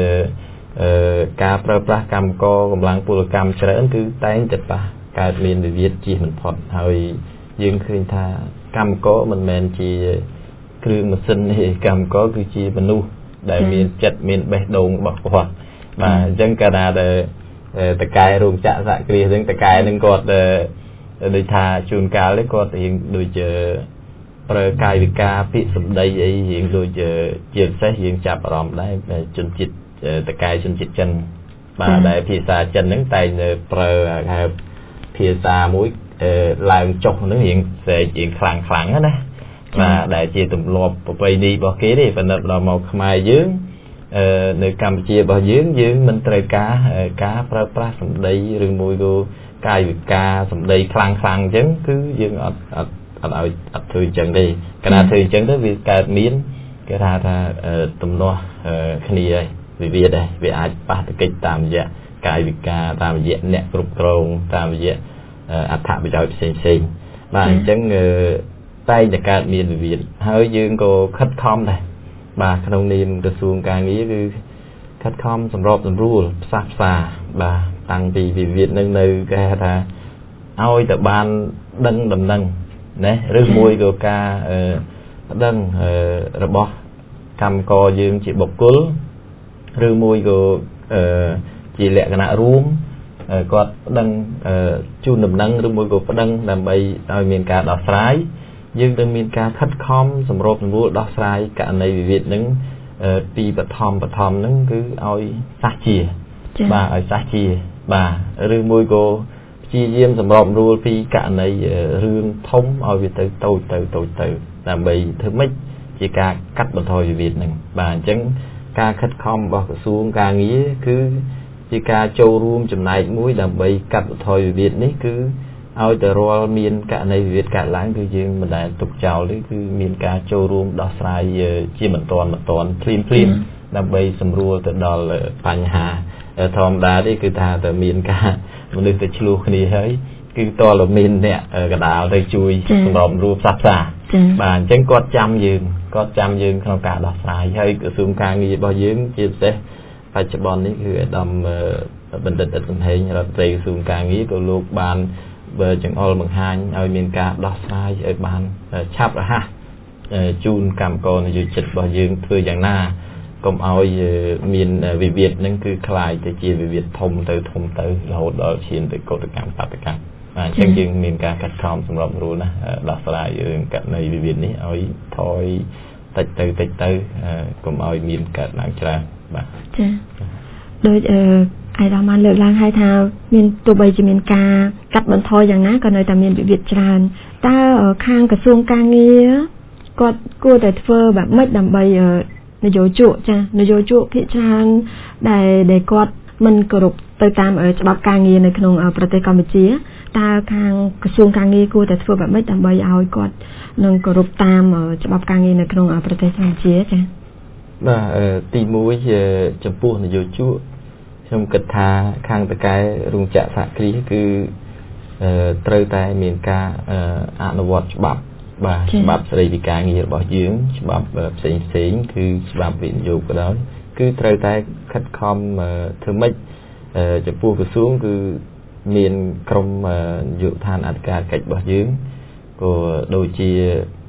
cả pra cam cô cầm lăng pula cam chơi cứ tay chụp ba cả miền Việt chi mình thoát rồi dương khơi tha cam cô mình men chi cứ một sinh thì cam có cứ chi mình nu để miền chật miền bê đông bọc quạt và dân Canada tại cái ruộng chạ dạ kia dân tại cái nên cột để thà chun cá lấy cột hiện đôi chờ cái việc cá bị sụp đây ấy hiện đôi chờ chiên xét hiện chạp ròm đấy chân chít tại cái chân chít chân và để phía xa chân nướng tay phía xa mũi làm chọc nó hiện sẽ chuyện khẳng khẳng đó và đại chia tụm lọp bay đi bỏ kế đi và nợ là màu mai dưới nơi Campuchia bỏ dưới mình trời cá pra sầm đây rừng mùi cô cài vịt cá sầm đây khang chứ cứ dương ở thư chân đi cái nào thư chân đó vì cái miến cái ra tụm lo khni đây vì Việt đây vì ai bắt cái tạm dạ cài vịt cá tạm dạ nẹt cục tròn tạm dạ thả bị rồi xinh và chân tay để cả miền Việt hơi dương cô khách com này bà không niệm được xuống càng nghĩ cứ khách com sầm rộp sầm rùa sáp xà bà tăng vì Việt nâng nơi cái là ôi tập ban đăng đầm nâng đấy rước môi cô ca đăng rồi bỏ cầm co dương chị bọc cối rước môi cô chị lẹ cái nạ ruộng có đăng chun đầm nâng rước môi cô có đăng làm bay ở miền cả đỏ sái dương từng miền ca khách com sầm rộp sầm rùa đỏ sái cả này Việt nâng pi bật thom nâng cứ ôi sát chìa bà ở sát chìa bà rước môi cô chi diêm sầm rộp rùa pi cả này rương thông ôi Việt từ làm bay thứ mấy chỉ ca cắt một thôi Việt nâng bà chẳng ca khách com bỏ xuống ca nghĩ cứ chỉ ca châu room chấm này mũi làm bay cắt một thôi Việt ní cứ ôi từ rồi miền cả này Việt cả láng cứ dương mình đã tục chào đấy cứ miền cả châu room đỏ sai chi mình toàn phim làm bay sầm rùa từ đó là panh hà thom đá đấy cứ thà từ miền cả mình được từ chlu này hơi cứ to là miền nè ở cái đảo đây chui sầm rộm rùa sáp xà bà chẳng có trăm dương không cả đỏ sai hơi cứ xuống ca nghi bao dương chia sẻ phải cho bọn ấy cứ đầm bình định ở tình hình rồi tùy xuống ca nghĩ của lúc bàn bờ chẳng ol bằng hai ở miền cả đỏ sai ở bàn chắp rồi ha chun cầm con rồi chật bao dương thưa dạng na công oi miền vì Việt nên cứ khai tới chia về Việt thông từ là hỗ trợ chiến từ cổ từ cam tập cam chẳng chừng miền cả cắt com sầm rộm luôn nè đỏ sai ở cạnh này vì Việt ní oi thôi tịch từ công oi miền cả làng trà bà đôi ai đó mang lựa lang hai thao miền tụ bày chỉ miền ca cắt bận thôiอย่างนั้นcòn nơi ta miền bị Việt tràn ta ở khangกระทรวงการเงินก็กู้แต่เฟอร์แบบไม่ดำใบในโยจุจ้ะในโยจุพิจารณ์ได้กอดมันกรุบไปตามฉบับการเงินในขนมประเทศกัมพูชีตาทางกระทรวงการเงินกู้แต่เฟอร์แบบไม่ดำใบเอากอดนึงกรุบตามฉบับการเงินในขนมประเทศกัมพูชีจ้ะว่าตีมุ้ยจำพวกในโยจุtrong kịch thà khang tại cái rung chạ xạ ký cứ trơi tay miền ca ăn vọt bắp và bắp xây vì cả nghĩa bỏ dưỡng bắp xỉn cứ bắp viện dục cái đó cứ trơi tay khách com thứ mấy chụp phu cái xuống cứ miền công dụ than ăn cả cách bỏ dưỡng của đôi chia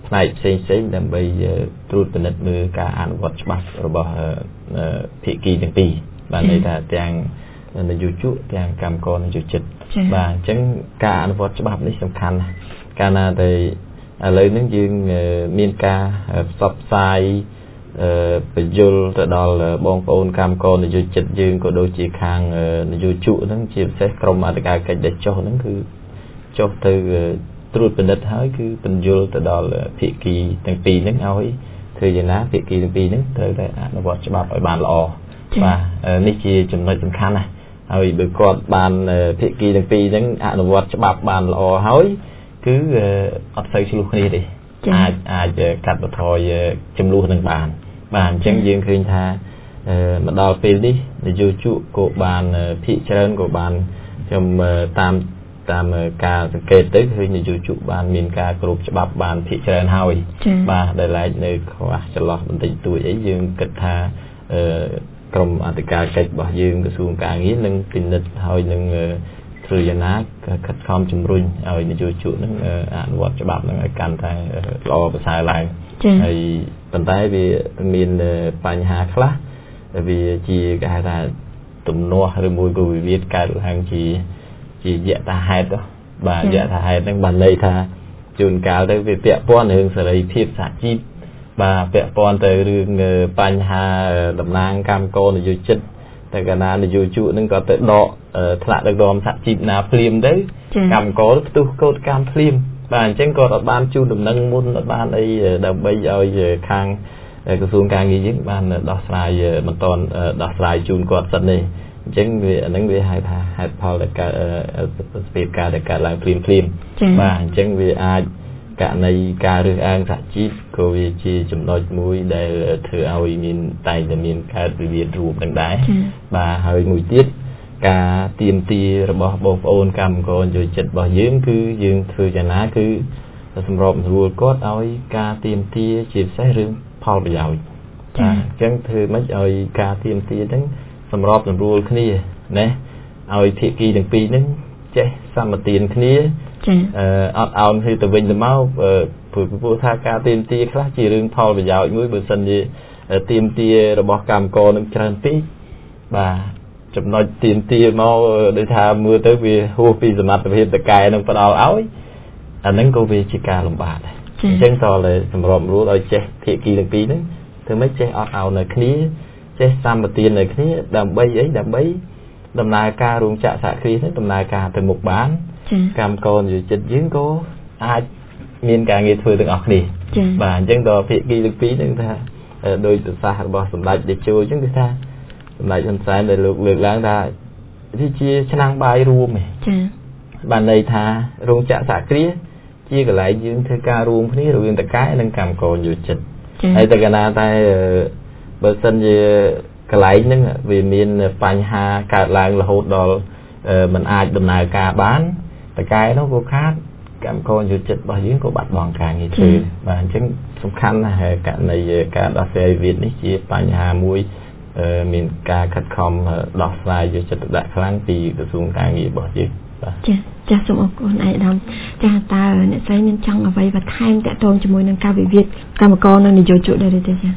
ផ្នែកផ្សេងៗដើម្បីត្រួតពិនិត្យមើលការអនុវត្តច្បាប់របស់ភាគីទាំងពីរបាទន័យថាទាំងនយោជកទាំងកម្មករនយោជិតបាទអញ្ចឹងការអនុវត្តច្បាប់នេះសំខាន់ណាស់កាលណាតែឥឡូវហ្នឹងយើងមានការផ្សព្វផ្សាយបញ្យលទៅដល់បងប្អូនកម្មករនយោជិតយើងក៏ដូចជាខាងនយោជកហ្នឹងជាពិសេសក្រុមអធិការកិច្ចដែលចុះហ្នឹងគឺចុះទៅត្រួតពិនិត្យហើយគឺបញ្យលទៅដល់ភាគីទាំងពីរហ្នឹងឲ្យធ្វើយ៉ាងណាភាគីទាំងពីរហ្នឹងត្រូវតែអនុវត្តច្បាប់ឲ្យបានល្អបាទនេះជាចំណុចសំខាន់ណាស់ហើយបើគាត់បានភាគីទាំងពីរហ្នឹងអនុវត្តច្បាប់បានល្អហើយគឺអត់សូវឆ្លោះគ្នាទេអាចកាត់បន្ថយចំនួននឹងបានបាទអញ្ចឹងយើងឃើញថាមកដល់ពេលនេះនយោជកក៏បានភាគច្រើនក៏បានខ្ញុំតាមការសង្កេតទៅឃើញនយោជកបានមានការគោរពច្បាប់បានភាគច្រើនហើយបាទដែលឡែកនៅខ្វះចន្លោះបន្តិចតួចអីយើងគិតថាក្រុមអធិការកិច្ចរបស់យើងក្រសួងការងារនឹងពិនិត្យហើយនឹងធ្វើយ៉ាងណាខិតខំជំរុញឲ្យនយោជកនឹងអនុវត្តច្បាប់នឹងឲ្យកាន់តែល្អប្រសើរឡើងហើយប៉ុន្តែវាមានបញ្ហាខ្លះវាជាគេហៅថាទំនាស់ឬមួយក៏វិវាទកើតឡើងជាយថាហេតុបាទយថាហេតុហ្នឹងបានន័យថាជួនកាលទៅវាពាក់ព័ន្ធរឿងសេរីភាពសហជីពបាទពាក់ព័ន្ធទៅរឿងបញ្ហាតំណាងកម្មករនយោជិតតែកាលណានយោជកហ្នឹងក៏ទៅដកថ្នាក់ដឹកនាំសហជីពណាភ្លាមទៅកម្មករផ្ទុះកោតកម្មភ្លាមបាទអញ្ចឹងក៏អត់បានជូនដំណឹងមុនអត់បានអីដើម្បីឲ្យខាងក្រសួងការងារយើងបានដោះស្រាយមិនតន់ដោះស្រាយជូនគាត់សិននេះអញ្ចឹងវាអាហ្នឹងវាហៅថាហេតុផលដែលកើតស្ពាបការដែលកើតឡើងភ្លាមបាទអញ្ចឹងវាអាចករណីការរើសអើងសហជីពក៏វាជាចំណុចមួយដែលធ្វើឲ្យមានតែមានកើតវិវាទរួមនឹងដែរបាទហើយមួយទៀតការទៀមទារបស់បងប្អូនកម្មករនយោជិតរបស់យើងគឺយើងធ្វើយ៉ាងណាគឺសម្របសម្រួលគាត់ឲ្យការទៀមទាជាពិសេសរឿងផលប្រយោជន៍បាទអញ្ចឹងធ្វើម៉េចឲ្យការទៀមទាហ្នឹងសម្របសម្រួលគ្នាណាឲ្យភាគីទាំងពីរហ្នឹងចេះសម្បទានគ្នាអត់អោនគឺទៅវិញទៅមកព្រោះថាការទៀមទាខ្លះជារឿងផលប្រយោជន៍មួយបើសិនជាទៀមទារបស់កម្មករនឹងច្រើនពេកបាទចំណុចទៀមទាមកដូចថាមើលទៅវាហួសពីសមត្ថភាពតកែនឹងផ្ដល់ឲ្យអាហ្នឹងក៏វាជាការលំបាកដែរអញ្ចឹងតើសម្របរួលឲ្យចេះភាគីទាំងពីរហ្នឹងធ្វើម៉េចចេះអត់អោននៅគ្នាចេះសម្បទាននៅគ្នាដើម្បីអីដើម្បីដំណើរការរោងចក្រសហគ្រាសនេះដំណើរការទៅមុខបានកម្មករនយោជិតយើងក៏អាចមានការងារធ្វើទាំងអស់គ្នាបាទអញ្ចឹងដល់ភាគីទាំងពីរហ្នឹងថាដោយប្រសាសន៍របស់សម្ដេចតេជោអញ្ចឹងគឺថាសម្ដេចហ៊ុនសែនដែលលោកលើកឡើងថាវាជាឆ្នាំងបាយរួមឯងបាទន័យថារោងចក្រសហគ្រាសជាកន្លែងយើងធ្វើការរួមគ្នារវាងតកែនិងកម្មករនយោជិតហើយតែកាលណាតែបើសិនជាកន្លែងហ្នឹងវាមានបញ្ហាកើតឡើងរហូតដល់มันអាចដំណើរការបានតកែនោះក៏ខាតកម្មករនយោជិតរបស់យើងក៏បាត់បង់ការងារធ្វើបាទអញ្ចឹងសំខាន់ណាស់ករណីការដោះស្រាយវិវាទនេះជាបញ្ហាមួយមានការខិតខំដោះស្រាយយកចិត្តទុកដាក់ខ្លាំងពីក្រសួងការងាររបស់យើងបាទចាសូមអរគុណឯកឧត្តមចាតើអ្នកស្រីមានចង់អ្វីបន្ថែមទាក់ទងជាមួយនឹងការវិវាទកម្មករនិងនយោជកដែរទេចាសូម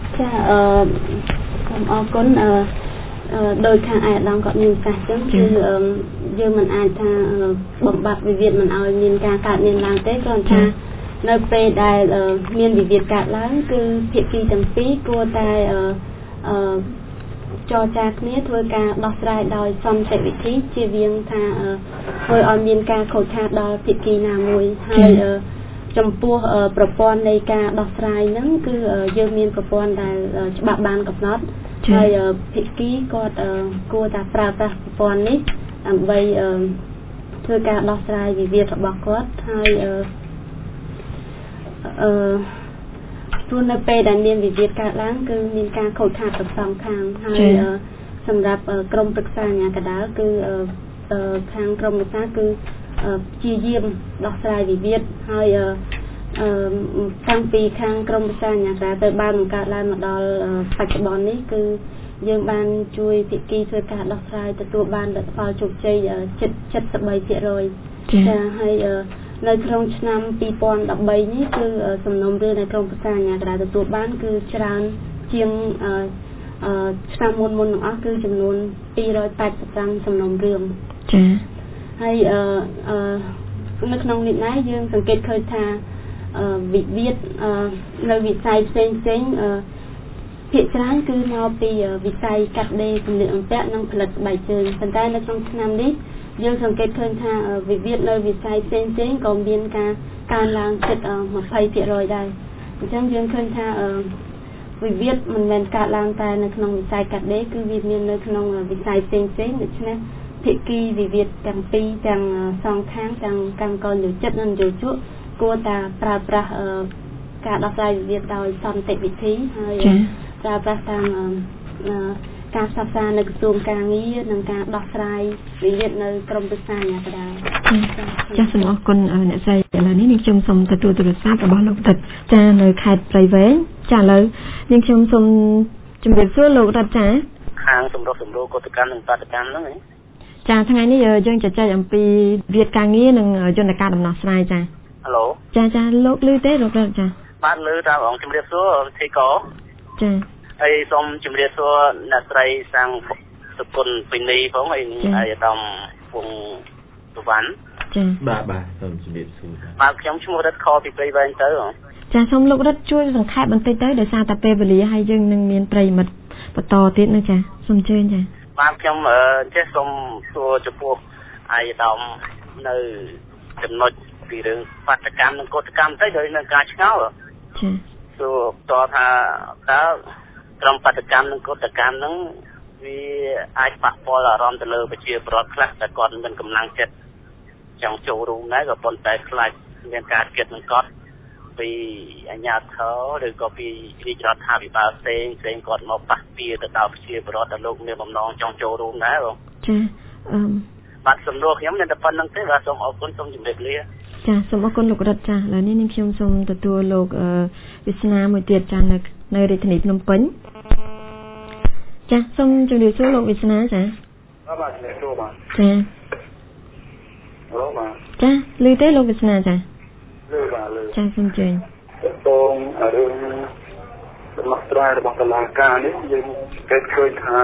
អរគុណដោយខាងឯកឧត្តមគាត់មានប្រសាសន៍ចឹងគឺយើងមិនអាចថាបំបត្តិវិវាទមិនឲ្យមានការកើតមានឡើងទេគ្រាន់ថានៅពេលដែលមានវិវាទកើតឡើងគឺភាគីទាំងពីរគួរតែចរចាគ្នាធ្វើការដោះស្រាយដោយសន្តិវិធីជៀសវាងថាធ្វើឲ្យមានការខូចខាតដល់ភាគីណាមួយហើយចំពោះប្រព័ន្ធនៃការដោះស្រាយហ្នឹងគឺយើងមានប្រព័ន្ធដែលច្បាប់បានកំណត់ហើយភាគីគាត់គួរតែប្រើប្រាស់ប្រព័ន្ធនេះដើម្បីធ្វើការដោះស្រាយវិវាទរបស់គាត់ហើយព្រោះនៅពេលដែលមានវិវាទកើតឡើងគឺមានការខូចខាតទាំងសងខាងហើយសម្រាប់ក្រមប្រឹក្សាអាជ្ញាកណ្ដាលគឺខាងក្រមប្រឹក្សាគឺជាយាមដោះស្រាយវិវាទហើយតាំងពីខាងក្រមប្រឹក្សាអាជ្ញាកណ្ដាលទៅបានបង្កើតឡើងមកដល់បច្ចុប្បន្ននេះគឺយើងបានជួយភាគីធ្វើការដោះស្រាយទទួលបានលទ្ធផលជោគជ័យ73%ចាហើយនៅក្នុងឆ្នាំ2013នេះគឺសំណុំរឿងនៅក្នុងភាសាអាញាក្រាទទួលបានគឺច្រើនជាងឆ្នាំមុនទាំងអស់គឺចំនួន285សំណុំរឿងចា៎ហើយនៅក្នុងនេះដែរយើងសង្កេតឃើញថាវិវាទនៅវិស័យផ្សេងភាគច្រើនគឺមកពីវិស័យកាត់ដេរសម្លៀកបំពាក់និងផលិតស្បែកជើងប៉ុន្តែនៅក្នុងឆ្នាំនេះយើងសង្កេតឃើញថាវិវាទនៅវិស័យផ្សេងក៏មានការកើនឡើងជិត 20% ដែរអញ្ចឹងយើងឃើញថាវិវាទមិនមែនកើតឡើងតែនៅក្នុងវិស័យកាត់ដេរគឺវាមាននៅក្នុងវិស័យផ្សេងដូច្នេះភាគីវិវាទទាំងពីរទាំងសងខាងទាំងកម្មករយោជិតនិងយោជកគួរតែប្រើប្រាស់ការដោះស្រាយវិវាទដោយសន្តិវិធីហើយប្រើប្រាស់តាមការផ្សព្វផ្សាយនៅក្រសួងការងារនិងការដោះស្រាយវិវាទនៅក្រមប្រឹក្សាអាជ្ញាកណ្ដាលចាសសូមអរគុណអ្នកស្រីឥឡូវនេះនាងខ្ញុំសូមទទួលទូរស័ព្ទរបស់លោករដ្ឋចានៅខេត្តព្រៃវែងចាឥឡូវនាងខ្ញុំសូមជម្រាបសួរលោករដ្ឋចាខាងសម្រុះសម្រួលកតកម្មនិងបាតកម្មហ្នឹងចាថ្ងៃនេះយើងជជែកអំពីវិវាទការងារនិងយន្តការដំណោះស្រាយចាហៅឡូចាលោកឮទេលោករដ្ឋចាបាទឮតាមអង្គជម្រាបសួរវិធីកចាហើយសូមជម្រាបសួរអ្នកស្រីសាំងសុគន្ធពីនីផងហើយអាយដាមពងសុវណ្ណចាបាទសូមជម្រាបសួរបាទខ្ញុំឈ្មោះរិទ្ធខពីព្រៃវែងទៅចាសូមលោករិទ្ធជួយសង្ខេបបន្តិចទៅដោយសារតែពេលវេលាហើយយើងនឹងមានប្រិមិត្តបន្តទៀតនោះចាសូមអញ្ជើញចាបាទខ្ញុំចេះសូមសួរចំពោះអាយដាមនៅចំណុចពីរឿងបាតកម្មនិងកតកម្មទៅដោយនៅការឆ្ងល់ចាសួរតថាតើក្រុមបាតកម្មនិងកតកម្មហ្នឹងវាអាចប៉ះពាល់អារម្មណ៍ទៅលើប្រជាពលរដ្ឋខ្លះតែគាត់មានកម្លាំងចិត្តចង់ចូលរួមដែរក៏ប៉ុន្តែខ្លាចមានការគិតនឹងគាត់ពីអាជ្ញាធរឬក៏ពីរាជរដ្ឋាភិបាលផ្សេងគាត់មកប៉ះពាល់ទៅដល់ប្រជាពលរដ្ឋដែលលោកមានបំណងចង់ចូលរួមដែរបងចាបាទសំណួរខ្ញុំមានតែប៉ុណ្្នឹងទេបាទសូមអរគុណសូមជម្រាបលាចាសូមអរគុណលោករដ្ឋចាឥឡូវនេះនាងខ្ញុំសូមទទួលលោកវាសនាមួយទៀតចានៅរាជធានីភ្នំពេញចាសូមជម្រាបសួរលោកវាសនាចាបាទជម្រាបសួរបាទចាឡូបាទចាឮទេលោកវាសនាចាឮបាទឮចាសូមជើញតងរឿងដំណោះស្រាយរបស់តុលាការនេះយើងគេឃើញថា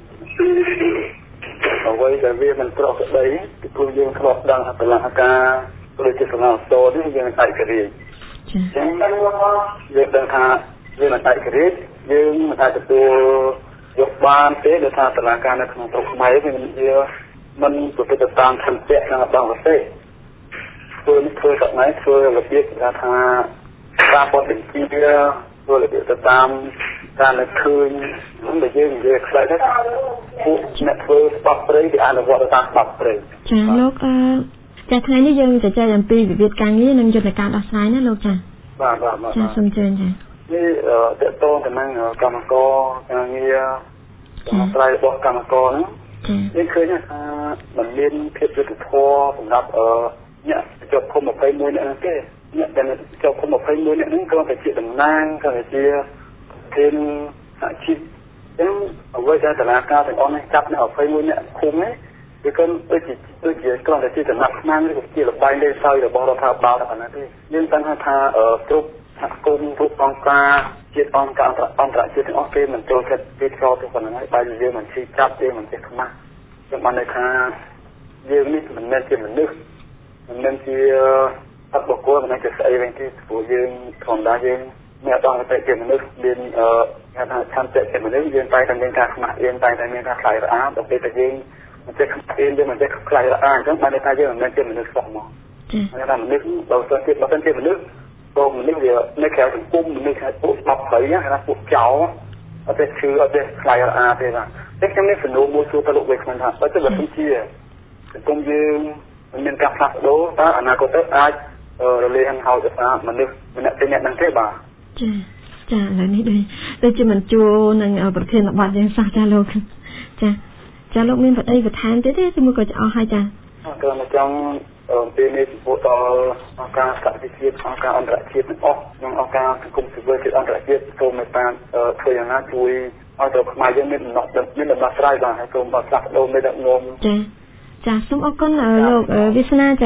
អ្វីដែលវាមិនប្រក្រតីពីព្រោះយើងធ្លាប់ដឹងថាតុលាការដូចជាសំណុំសោនេះយើងឯករាជ្យចា៎យើងដឹងថាយើងឯករាជ្យយើងមិនអាចទទួលយកបានទេដោយថាតុលាការនៅក្នុងស្រុកខ្មែរវាមិនប្រព្រឹត្តតាមឆន្ទៈខាងបង្កទេធ្វើស្មារតីធ្វើរបៀបថាការបត់បញ្ជាធ្វើរបៀបទៅតាមការនៅឃើញនឹងដែលយើងនិយាយខ្លីទៅពួកអ្នកធ្វើស្បត់ព្រៃគេអនុវត្តតាមស្បត់ព្រៃចាលោកចាថ្ងៃនេះយើងជជែកអំពីវិវាទការងារនិងយន្តការដោះស្រាយណាលោកចាបាទចាសូមជឿចានេះតកតងទៅនឹងកម្មករការងារដោះស្រាយរបស់កម្មករហ្នឹងយើងឃើញថាมันមានភាពយុត្តិធម៌សម្រាប់អ្នកជាប់ឃុំ21នាក់ហ្នឹងទេអ្នកដែលជាប់ឃុំ21នាក់ហ្នឹងគ្រាន់តែជាតំណាងគ្រាន់តែជាធានអាជីពអញ្ចឹងអ្វីដែលតុលាការទាំងអស់នេះចាប់នៅ21នាក់ឃុំនេះវាក៏ដូចជាគ្រាន់តែជាចំណាប់ស្មានឬក៏ជាលបាយលេខសើចរបស់រដ្ឋាភិបាលតែប៉ុណ្ណាទេយើងដឹងថាគ្រប់សហគមន៍គ្រប់អង្គការជាតិអង្គការអន្តរជាតិទាំងអស់គេមិនចូលចិត្តពីឆ្លងទៅប៉ុណ្ណឹងហើយបែរជាយើងមិនឈឺចាប់ទេមិនចេះខ្មាស់ខ្ញុំបានន័យថាយើងនេះមិនមែនជាមនុស្សមិនមែនជាអត្តបុគ្គលមិនមែនជាស្អីវិញទេព្រោះយើងធម្មតាយើងមានអត្តតែជាមនុស្សមានគេថាឆន្ទៈជាមនុស្សយើងតែតែមានការខ្មាស់អៀនតែតែមានការខ្លាចរអាដល់ពេលតែយើងមិនចេះខ្មាស់អៀនយើងមិនចេះខ្លាចរអាអញ្ចឹងបានន័យថាយើងមិនមែនជាមនុស្សសោះមកចា៎ថាមនុស្សបើសិនជាមនុស្សព្រោះមនុស្សវានៅក្រៅសង្គមមនុស្សគេពួកស្បត់ព្រៃគេថាពួកចោលអត់ទេឈឺអត់ទេខ្លាចរអាទេបាទតែខ្ញុំមានសំណួរមួយសួរទៅលោកវិញខ្ញុំថាបើសិនជាសង្គមយើងមានការផ្លាស់ប្ដូរតើអនាគតទៅអាចរលាយហៅទៅថាមនុស្សម្នាក់ពីរនាក់ហ្នឹងទេបាទចាឥឡូវនេះដូចជាមិនជួនឹងប្រធានបទយើងសោះចាលោកចាលោកមានបដិបន្ថែមទៀតទេជាមួយក៏អស់ហើយចាក៏មកចង់ពេលនេះចំពោះដល់អង្គការសហជីវជាតិអង្គការអន្តរជាតិទាំងអស់និងអង្គការសង្គមស៊ីវិលជាតិអន្តរជាតិសូមមេត្តាធ្វើយ៉ាងណាជួយឲ្យទៅខ្មែរយើងមានដំណោះស្រាយបាទហើយសូមបើផ្លាស់ប្ដូរមេដឹកនាំចាសូមអរគុណលោកវាសនាចា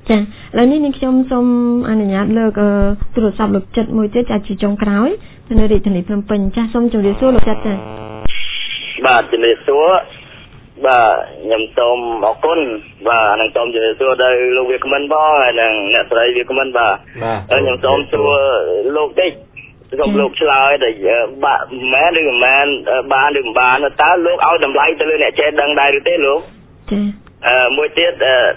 ចាឥឡូវនេះនាងខ្ញុំសូមអនុញ្ញាតលើកទូរស័ព្ទលោកចិត្តមួយទៀតចាជាចុងក្រោយនៅរាជធានីភ្នំពេញចាសូមជម្រាបសួរលោកចិត្តចាបាទជំរាបសួរបាទខ្ញុំសូមអរគុណបាទនឹងសូមជម្រាបសួរដល់លោកវាគ្មិនផងហើយនឹងអ្នកស្រីវាគ្មិនបាទខ្ញុំសូមសួរលោកតិចសូមលោកឆ្លើយតែបាទមែនឬមិនមែនបានឬមិនបានតើលោកឲ្យតម្លៃទៅលើអ្នកចេះដឹងដែរឬទេលោកចាមួយទៀត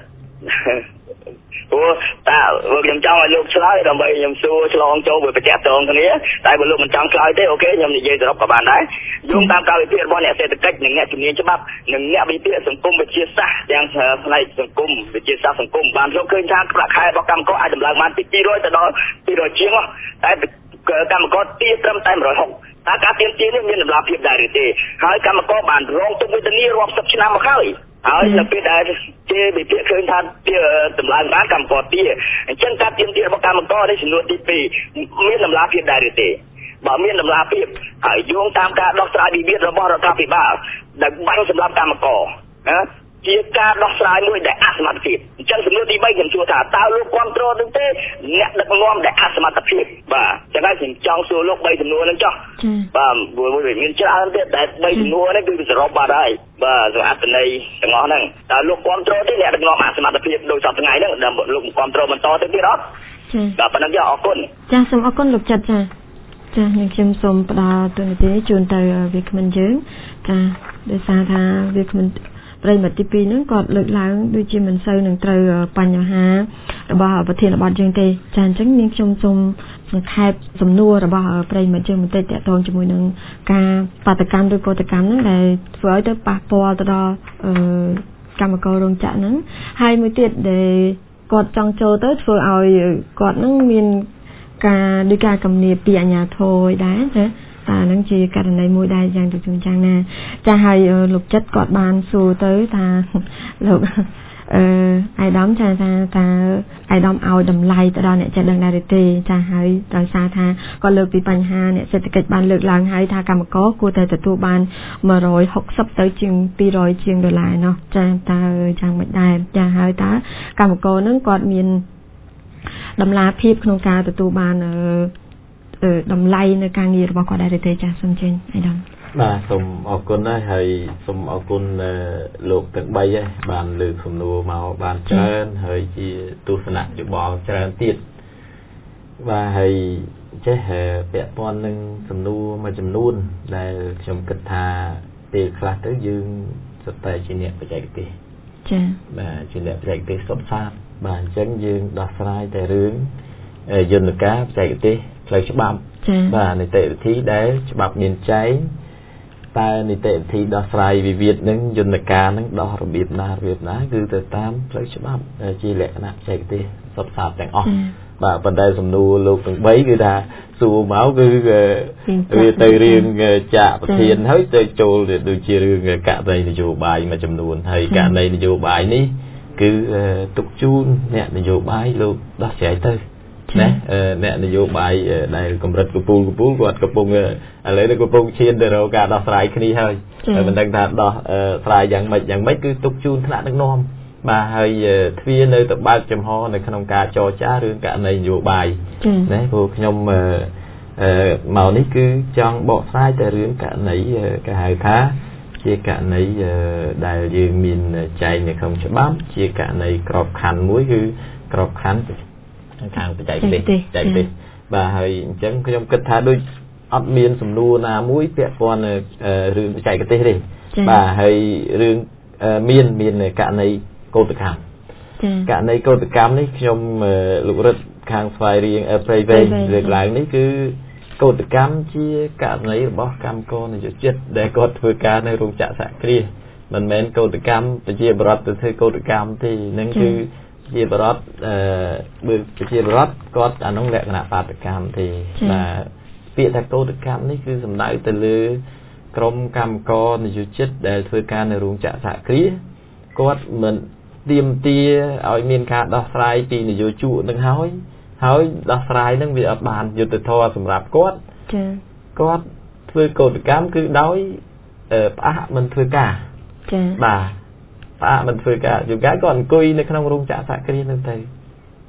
ព្រោះតើខ្ញុំចង់ឲ្យលោកឆ្លើយដើម្បីខ្ញុំសួរឆ្លងចូលvớiប្រតិទងគ្នាតែបើលោកមិនចង់ឆ្លើយទេអូខេខ្ញុំនិយាយសរុបក៏បានដែរយោងតាមការវិភាគរបស់អ្នកសេដ្ឋកិច្ចនិងអ្នកជំនាញច្បាប់និងអ្នកវិភាគសង្គមវិទ្យាសាស្ត្រទាំងផ្នែកសង្គមវិទ្យាសាស្ត្រសង្គមបានរកឃើញថាប្រាក់ខែរបស់កម្មករអាចដំឡើងបានពី200ទៅដល់200ជាងតែកម្មករទារត្រឹមតែ160តើការទាមទារនេះមានតម្លាភាពដែរឬទេហើយកម្មករបានរងទុក្ខវេទនារាប់សិបឆ្នាំមកហើយនៅពេលដែលជាវិភាគឃើញថាតម្លើងបានកម្មករទាអញ្ចឹងការទាមទាររបស់កម្មករនេះចំនួនទី2មានតម្លាភាពដែរឬទេបើមានតម្លាភាពហើយយោងតាមការដោះស្រាយវិវាទរបស់រដ្ឋាភិបាលដែលបាញ់សម្រាប់កម្មករណាជាការដោះស្រាយមួយដែលអសមត្ថភាពអញ្ចឹងសំណួរទី3ខ្ញុំសួរថាតើលោកគ្រប់គ្រងនឹងទេអ្នកដឹកនាំដែលអសមត្ថភាពបាទចឹងហើយខ្ញុំចង់សួរលោក3សំណួរហ្នឹងចុះបាទមួយមានច្រើនទៀតតែ3សំណួរនេះគឺសរុបបាត់ហើយបាទសម្រាប់អត្ថន័យទាំងអស់ហ្នឹងតើលោកគ្រប់គ្រងទេអ្នកដឹកនាំអសមត្ថភាពដោយសពថ្ងៃហ្នឹងដើម្បីលោកគ្រប់គ្រងបន្តទៅទៀតអត់បាទប៉ុណ្ណឹងចាអរគុណចាសូមអរគុណលោកចិត្តចានាងខ្ញុំសូមផ្ដល់ទូនាទីជូនទៅវាគ្មិនយើងចាដោយសារថាវាគ្មិនប្រិមត្តទី2ហ្នឹងគាត់លើកឡើងដូចជាមិនសូវនឹងត្រូវបញ្ហារបស់ប្រធានបទយើងទេចាអញ្ចឹងនាងខ្ញុំសូមសង្ខេបសំណួររបស់ប្រិមត្តយើងបន្តិចទាក់ទងជាមួយនឹងការបាតកម្មឬកោតកម្មហ្នឹងដែលធ្វើឲ្យទៅប៉ះពាល់ទៅដល់កម្មកររោងចក្រហ្នឹងហើយមួយទៀតដែលគាត់ចង់ចូលទៅធ្វើឲ្យគាត់ហ្នឹងមានការដូចការគំនាបពីអាជ្ញាធរដែរចាហ្នឹងជាករណីមួយដែរយ៉ាងទៅយ៉ាងណាចាហើយលោកចិត្តគាត់បានសួរទៅថាលោកអាយដាមចាថាអាយដាមឲ្យតម្លៃទៅដល់អ្នកចេះដឹងដែរទេចាហើយដោយសារថាគាត់លើកពីបញ្ហាអ្នកសេដ្ឋកិច្ចបានលើកឡើងហើយថាកម្មករគួរតែទទួលបាន160ទៅជាង200ជាងដុល្លារเนาะចាតើយ៉ាងម៉េចដែរចាហើយតើកម្មករនឹងគាត់មានតម្លាភាពក្នុងការទទួលបានតម្លៃនៅការងាររបស់គាត់ដែរទេចាសូមជើញអាយដាមបាទសូមអរគុណហើយសូមអរគុណលោកទាំង3ហើយបានលើកសំណួរមកបានច្រើនហើយជាទស្សនៈយោបល់ច្រើនទៀតបាទហើយចេះពាក់ព័ន្ធនឹងសំណួរមួយចំនួនដែលខ្ញុំគិតថាពេលខ្លះទៅយើងសុទ្ធតែជាអ្នកបច្ចេកទេសចា៎បាទជាអ្នកបច្ចេកទេសសុទ្ធសាធបាទអញ្ចឹងយើងដោះស្រាយតែរឿងយន្តការបច្ចេកទេសផ្លូវច្បាប់បាទនីតិវិធីដែលច្បាប់មានចែងតែនីតិវិធីដោះស្រាយវិវាទនឹងយន្តការនឹងដោះរបៀបណាគឺទៅតាមផ្លូវច្បាប់ជាលក្ខណៈបច្ចេកទេសសុទ្ធសាធទាំងអស់បាទប៉ុន្តែសំណួរលោកទាំង3គឺថាសួរមកគឺវាទៅរឿងចាក់ប្រធានហើយទៅចូលដូចជារឿងករណីនយោបាយមួយចំនួនហើយករណីនយោបាយនេះគឺទុកជូនអ្នកនយោបាយលោកដោះស្រាយទៅណាអ្នកនយោបាយដែលកម្រិតកពូលគាត់កំពុងឥឡូវនេះកំពុងឈានទៅរកការដោះស្រាយគ្នាហើយមិនដឹងថាដោះស្រាយយ៉ាងម៉េចគឺទុកជូនថ្នាក់ដឹកនាំបាទហើយទ្វារនៅតែបើកចំហនៅក្នុងការចរចារឿងករណីនយោបាយណាព្រោះខ្ញុំមកនេះគឺចង់បកស្រាយតែរឿងករណីគេហៅថាជាករណីដែលយើងមានចែងនៅក្នុងច្បាប់ជាករណីក្របខ័ណ្ឌមួយគឺក្របខ័ណ្ឌខាងបច្ចេកទេសបាទហើយអញ្ចឹងខ្ញុំគិតថាដូចអត់មានសំណួរណាមួយពាក់ព័ន្ធរឿងបច្ចេកទេសទេបាទហើយរឿងមានករណីកោតកម្មករណីកោតកម្មនេះខ្ញុំលោករត់ខាងស្វាយរៀងព្រៃវែងលើកឡើងនេះគឺកោតកម្មជាករណីរបស់កម្មករនយោជិតដែលគាត់ធ្វើការនៅរោងចក្រសហគ្រាសមិនមែនកោតកម្មប្រជាបរតទៅធ្វើកោតកម្មទេនឹងគឺជាបរដ្ឋប្រជាបរដ្ឋគាត់អានោះលក្ខណៈបាតកម្មទេបាទពាក្យថាកោតកម្មនេះគឺសំដៅទៅលើក្រុមកម្មករនយោជិតដែលធ្វើការនៅរោងចក្រសហគ្រាសគាត់មិនទាមទារឲ្យមានការដោះស្រាយពីនយោជកនឹងហើយដោះស្រាយនឹងវាអត់បានយុត្តិធម៌សម្រាប់គាត់គាត់ធ្វើកោតកម្មគឺដោយផ្អាកមិនធ្វើការបាទផ្អាកមិនធ្វើការយូរកាយគាត់អង្គុយនៅក្នុងរោងចក្រសហគ្រាសនឹងទៅ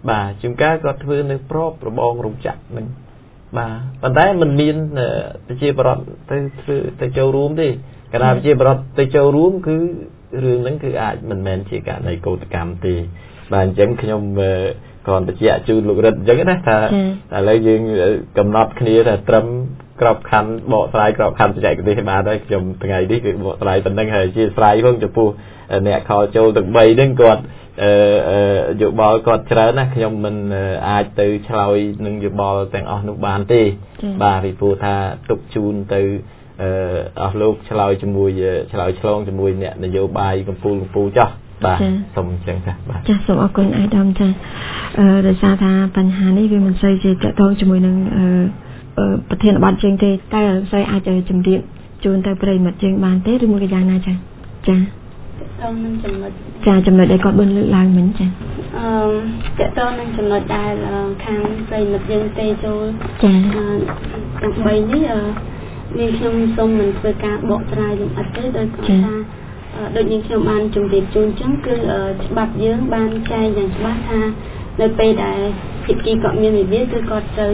bà chúng ta có thưa nơi prop rồi bong rung chặt mình bà bản tay mình miên chia bọt tới châu rúm đi cái nào chia bọt tới châu rúm cứ rương lắm cứ ai mình men chỉ cả này câu cảm thì bà chấm khi nhom còn bây giờ chưa lục rật giống đấy ta lấy dương cầm nọt kia là trâm cọp khăn bộ sài cọp khăn chạy cái gì bà đây chồng ngày đi cái bộ sài tận đang hay chia sài không chụp phu nè kho châu từng bay đến còn dụ bò còn trái nè nhom mình ai từ chơi nâng dụ bò tàng ở nước bàn tì bà thì phu tha tục chun từ ở lúc chơi cho mùi chơi cho mùi nè là dụ bài con phu cho bà xong chẳng sao bà cha xong ở con ai đâm cha rồi sao thaปัญหานี้vì mình xây dựngจะต้องจมูกนึงประเทศบ้านเชียงเตยแต่ใส่อาจจะจำเรียนจูนแต่ประเดี๋ยวมาเชียงบ้านเตยหรือมือกระยางน่าจ้ะจ้ะต้องนั่งจำนวนจ้ะจำนวนได้ก่อนบนลางเหมือนจ้ะจะต้องนั่งจำนวนได้ข้างใส่มาเชียงเตยจูจ้ะตั้งใบนี้มีขนมส้มมันเป็นการบอกรายอย่างอัดได้โดยก่อนตาโดยยิ่งขนมบ้านจุ่มเด็ดจูนจังคือบัดเยื้องบ้านใจอย่างบ้านทาในไปได้ผิดกีเกาะมีในเบี้ยคือก่อนเจอ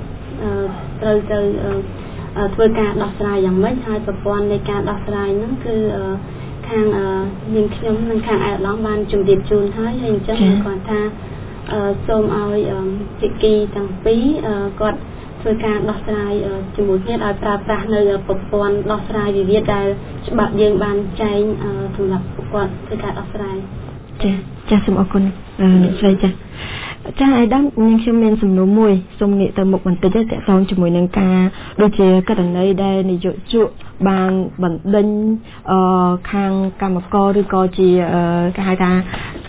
ធ្វើការដោះស្រាយយ៉ាងម៉េចហើយប្រព័ន្ធនៃការដោះស្រាយហ្នឹងគឺខាងយើងខ្ញុំនិងខាងអាយឡង់បានជម្រាបជូនហើយអញ្ចឹងគាត់ថាសូមឲ្យភាគីទាំងពីរគាត់ធ្វើការដោះស្រាយជាមួយគ្នាដោយប្រើប្រាស់នៅប្រព័ន្ធដោះស្រាយវិវាទដែលច្បាប់យើងបានចែងសម្រាប់គាត់ធ្វើការដោះស្រាយចាសូមអរគុណស្រីចាចាឯដាំខ្ញុំមានសំណួរមួយសូមងាកទៅមុខបន្តិចទៅតកតងជាមួយនឹងការដូចជាករណីដែលនាយកជក់បានបណ្ដេញខាងកម្មករឬក៏ជាគេហៅថា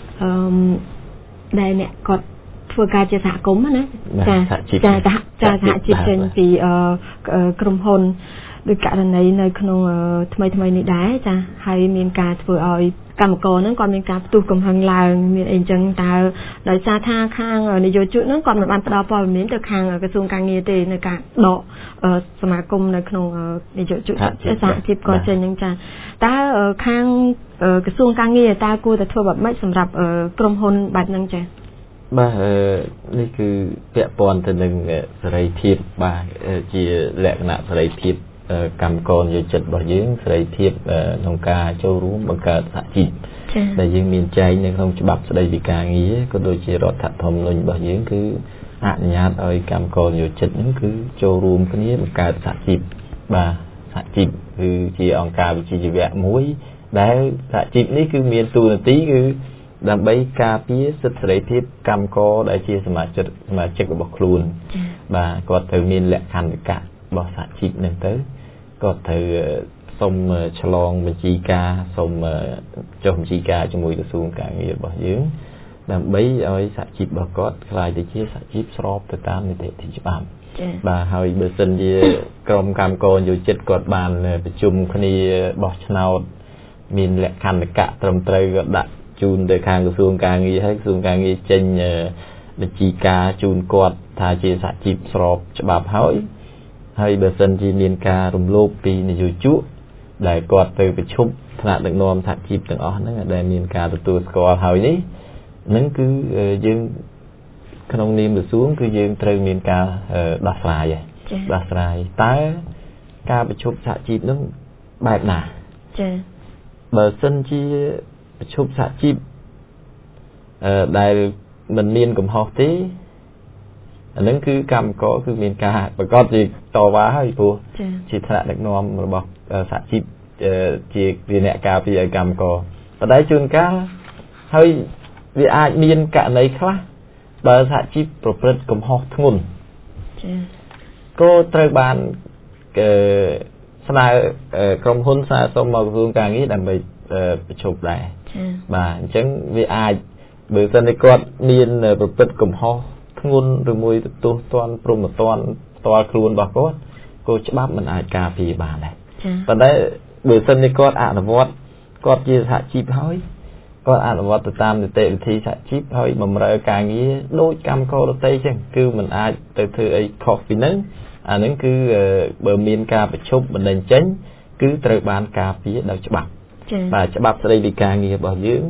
ដែលអ្នកគាត់ធ្វើការជាសហគមន៍ណាចាសហជីពចេញពីក្រុមហ៊ុនដោយករណីនៅក្នុងថ្មីនេះដែរចាហើយមានការធ្វើឲ្យកម្មករហ្នឹងគាត់មានការផ្ទុះកំហឹងឡើងមានអីចឹងតើដោយសារថាខាងនយោជកហ្នឹងគាត់មិនបានផ្ដល់ព័ត៌មានទៅខាងក្រសួងការងារទេនៅការដកសមាគមនៅក្នុងនយោជកសហជីពគាត់ចេញហ្នឹងចាតើខាងក្រសួងការងារតើគួរតែធ្វើបែបម៉េចសម្រាប់ក្រុមហ៊ុនបែបហ្នឹងចាបាទនេះគឺពាក់ព័ន្ធទៅនឹងសេរីភាពបាទជាលក្ខណៈសេរីភាពកម្មករនយោជិតរបស់យើងសេរីភាពក្នុងការចូលរួមបង្កើតសហជីពដែលយើងមានចែងនៅក្នុងច្បាប់ស្តីពីការងារក៏ដូចជារដ្ឋធម្មនុញ្ញរបស់យើងគឺអនុញ្ញាតឲ្យកម្មករនយោជិតហ្នឹងគឺចូលរួមគ្នាបង្កើតសហជីពបាទសហជីពគឺជាអង្គការវិជ្ជាជីវៈមួយដែលសហជីពនេះគឺមានតួនាទីគឺដើម្បីការពារសិទ្ធិសេរីភាពកម្មករដែលជាសមាជិករបស់ខ្លួនបាទគាត់ត្រូវមានលក្ខន្តិកៈរបស់សហជីពហ្នឹងទៅគាត់ត្រូវសុំឆ្លងបញ្ជីការសុំចុះបញ្ជីការជាមួយក្រសួងការងាររបស់យើងដើម្បីឲ្យសហជីពរបស់គាត់ក្លាយទៅជាសហជីពស្របទៅតាមនីតិវិធីច្បាប់បាទហើយបើសិនជាក្រុមកម្មករយោជិតគាត់បានប្រជុំគ្នាបោះឆ្នោតមានលក្ខន្តិកៈត្រឹមត្រូវក៏ដាក់ជូនទៅខាងក្រសួងការងារហើយក្រសួងការងារចេញបញ្ជីការជូនគាត់ថាជាសហជីពស្របច្បាប់ហើយបើសិនជាមានការរំលោភពីនយោជកដែលគាត់ទៅប្រជុំថ្នាក់ដឹកនាំសហជីពទាំងអស់ហ្នឹងដែលមានការទទួលស្គាល់ហើយនេះហ្នឹងគឺយើងក្នុងនាមក្រសួងគឺយើងត្រូវមានការដោះស្រាយដោះស្រាយតើការប្រជុំសហជីពហ្នឹងបែបណាចា៎បើសិនជាប្រជុំសហជីពដែលមិនមានកំហុសទេអានឹងគឺកម្មករគឺមានការប្រកាសជាតវ៉ាហើយព្រោះជាថ្នាក់ដឹកនាំរបស់សហជីពជាអ្នកការពារឲ្យកម្មករប៉ុន្តែជួនកាលហើយវាអាចមានករណីខ្លះបើសហជីពប្រព្រឹត្តកំហុសធ្ងន់ក៏ត្រូវបានស្នើក្រុមហ៊ុនស្នើសុំមកក្រសួងការងារដើម្បីប្រជុំដែរបាទអញ្ចឹងវាអាចបើសិនតែគាត់មានប្រព្រឹត្តកំហុសធ្ងន់ឬមួយទទួលទាន់ព្រមទាន់ផ្ទាល់ខ្លួនរបស់គាត់ក៏ច្បាប់មិនអាចការពារបានដែរប៉ុន្តែបើសិនជាគាត់អនុវត្តគាត់ជាសហជីពហើយគាត់អនុវត្តទៅតាមនីតិវិធីសហជីពហើយបម្រើការងារដូចកម្មករដទៃអញ្ចឹងគឺមិនអាចទៅធ្វើអីខុសពីហ្នឹងអាហ្នឹងគឺបើមានការប្រជុំបណ្ដឹងចេញគឺត្រូវបានការពារដោយច្បាប់បាទច្បាប់ស្តីពីការងាររបស់យើង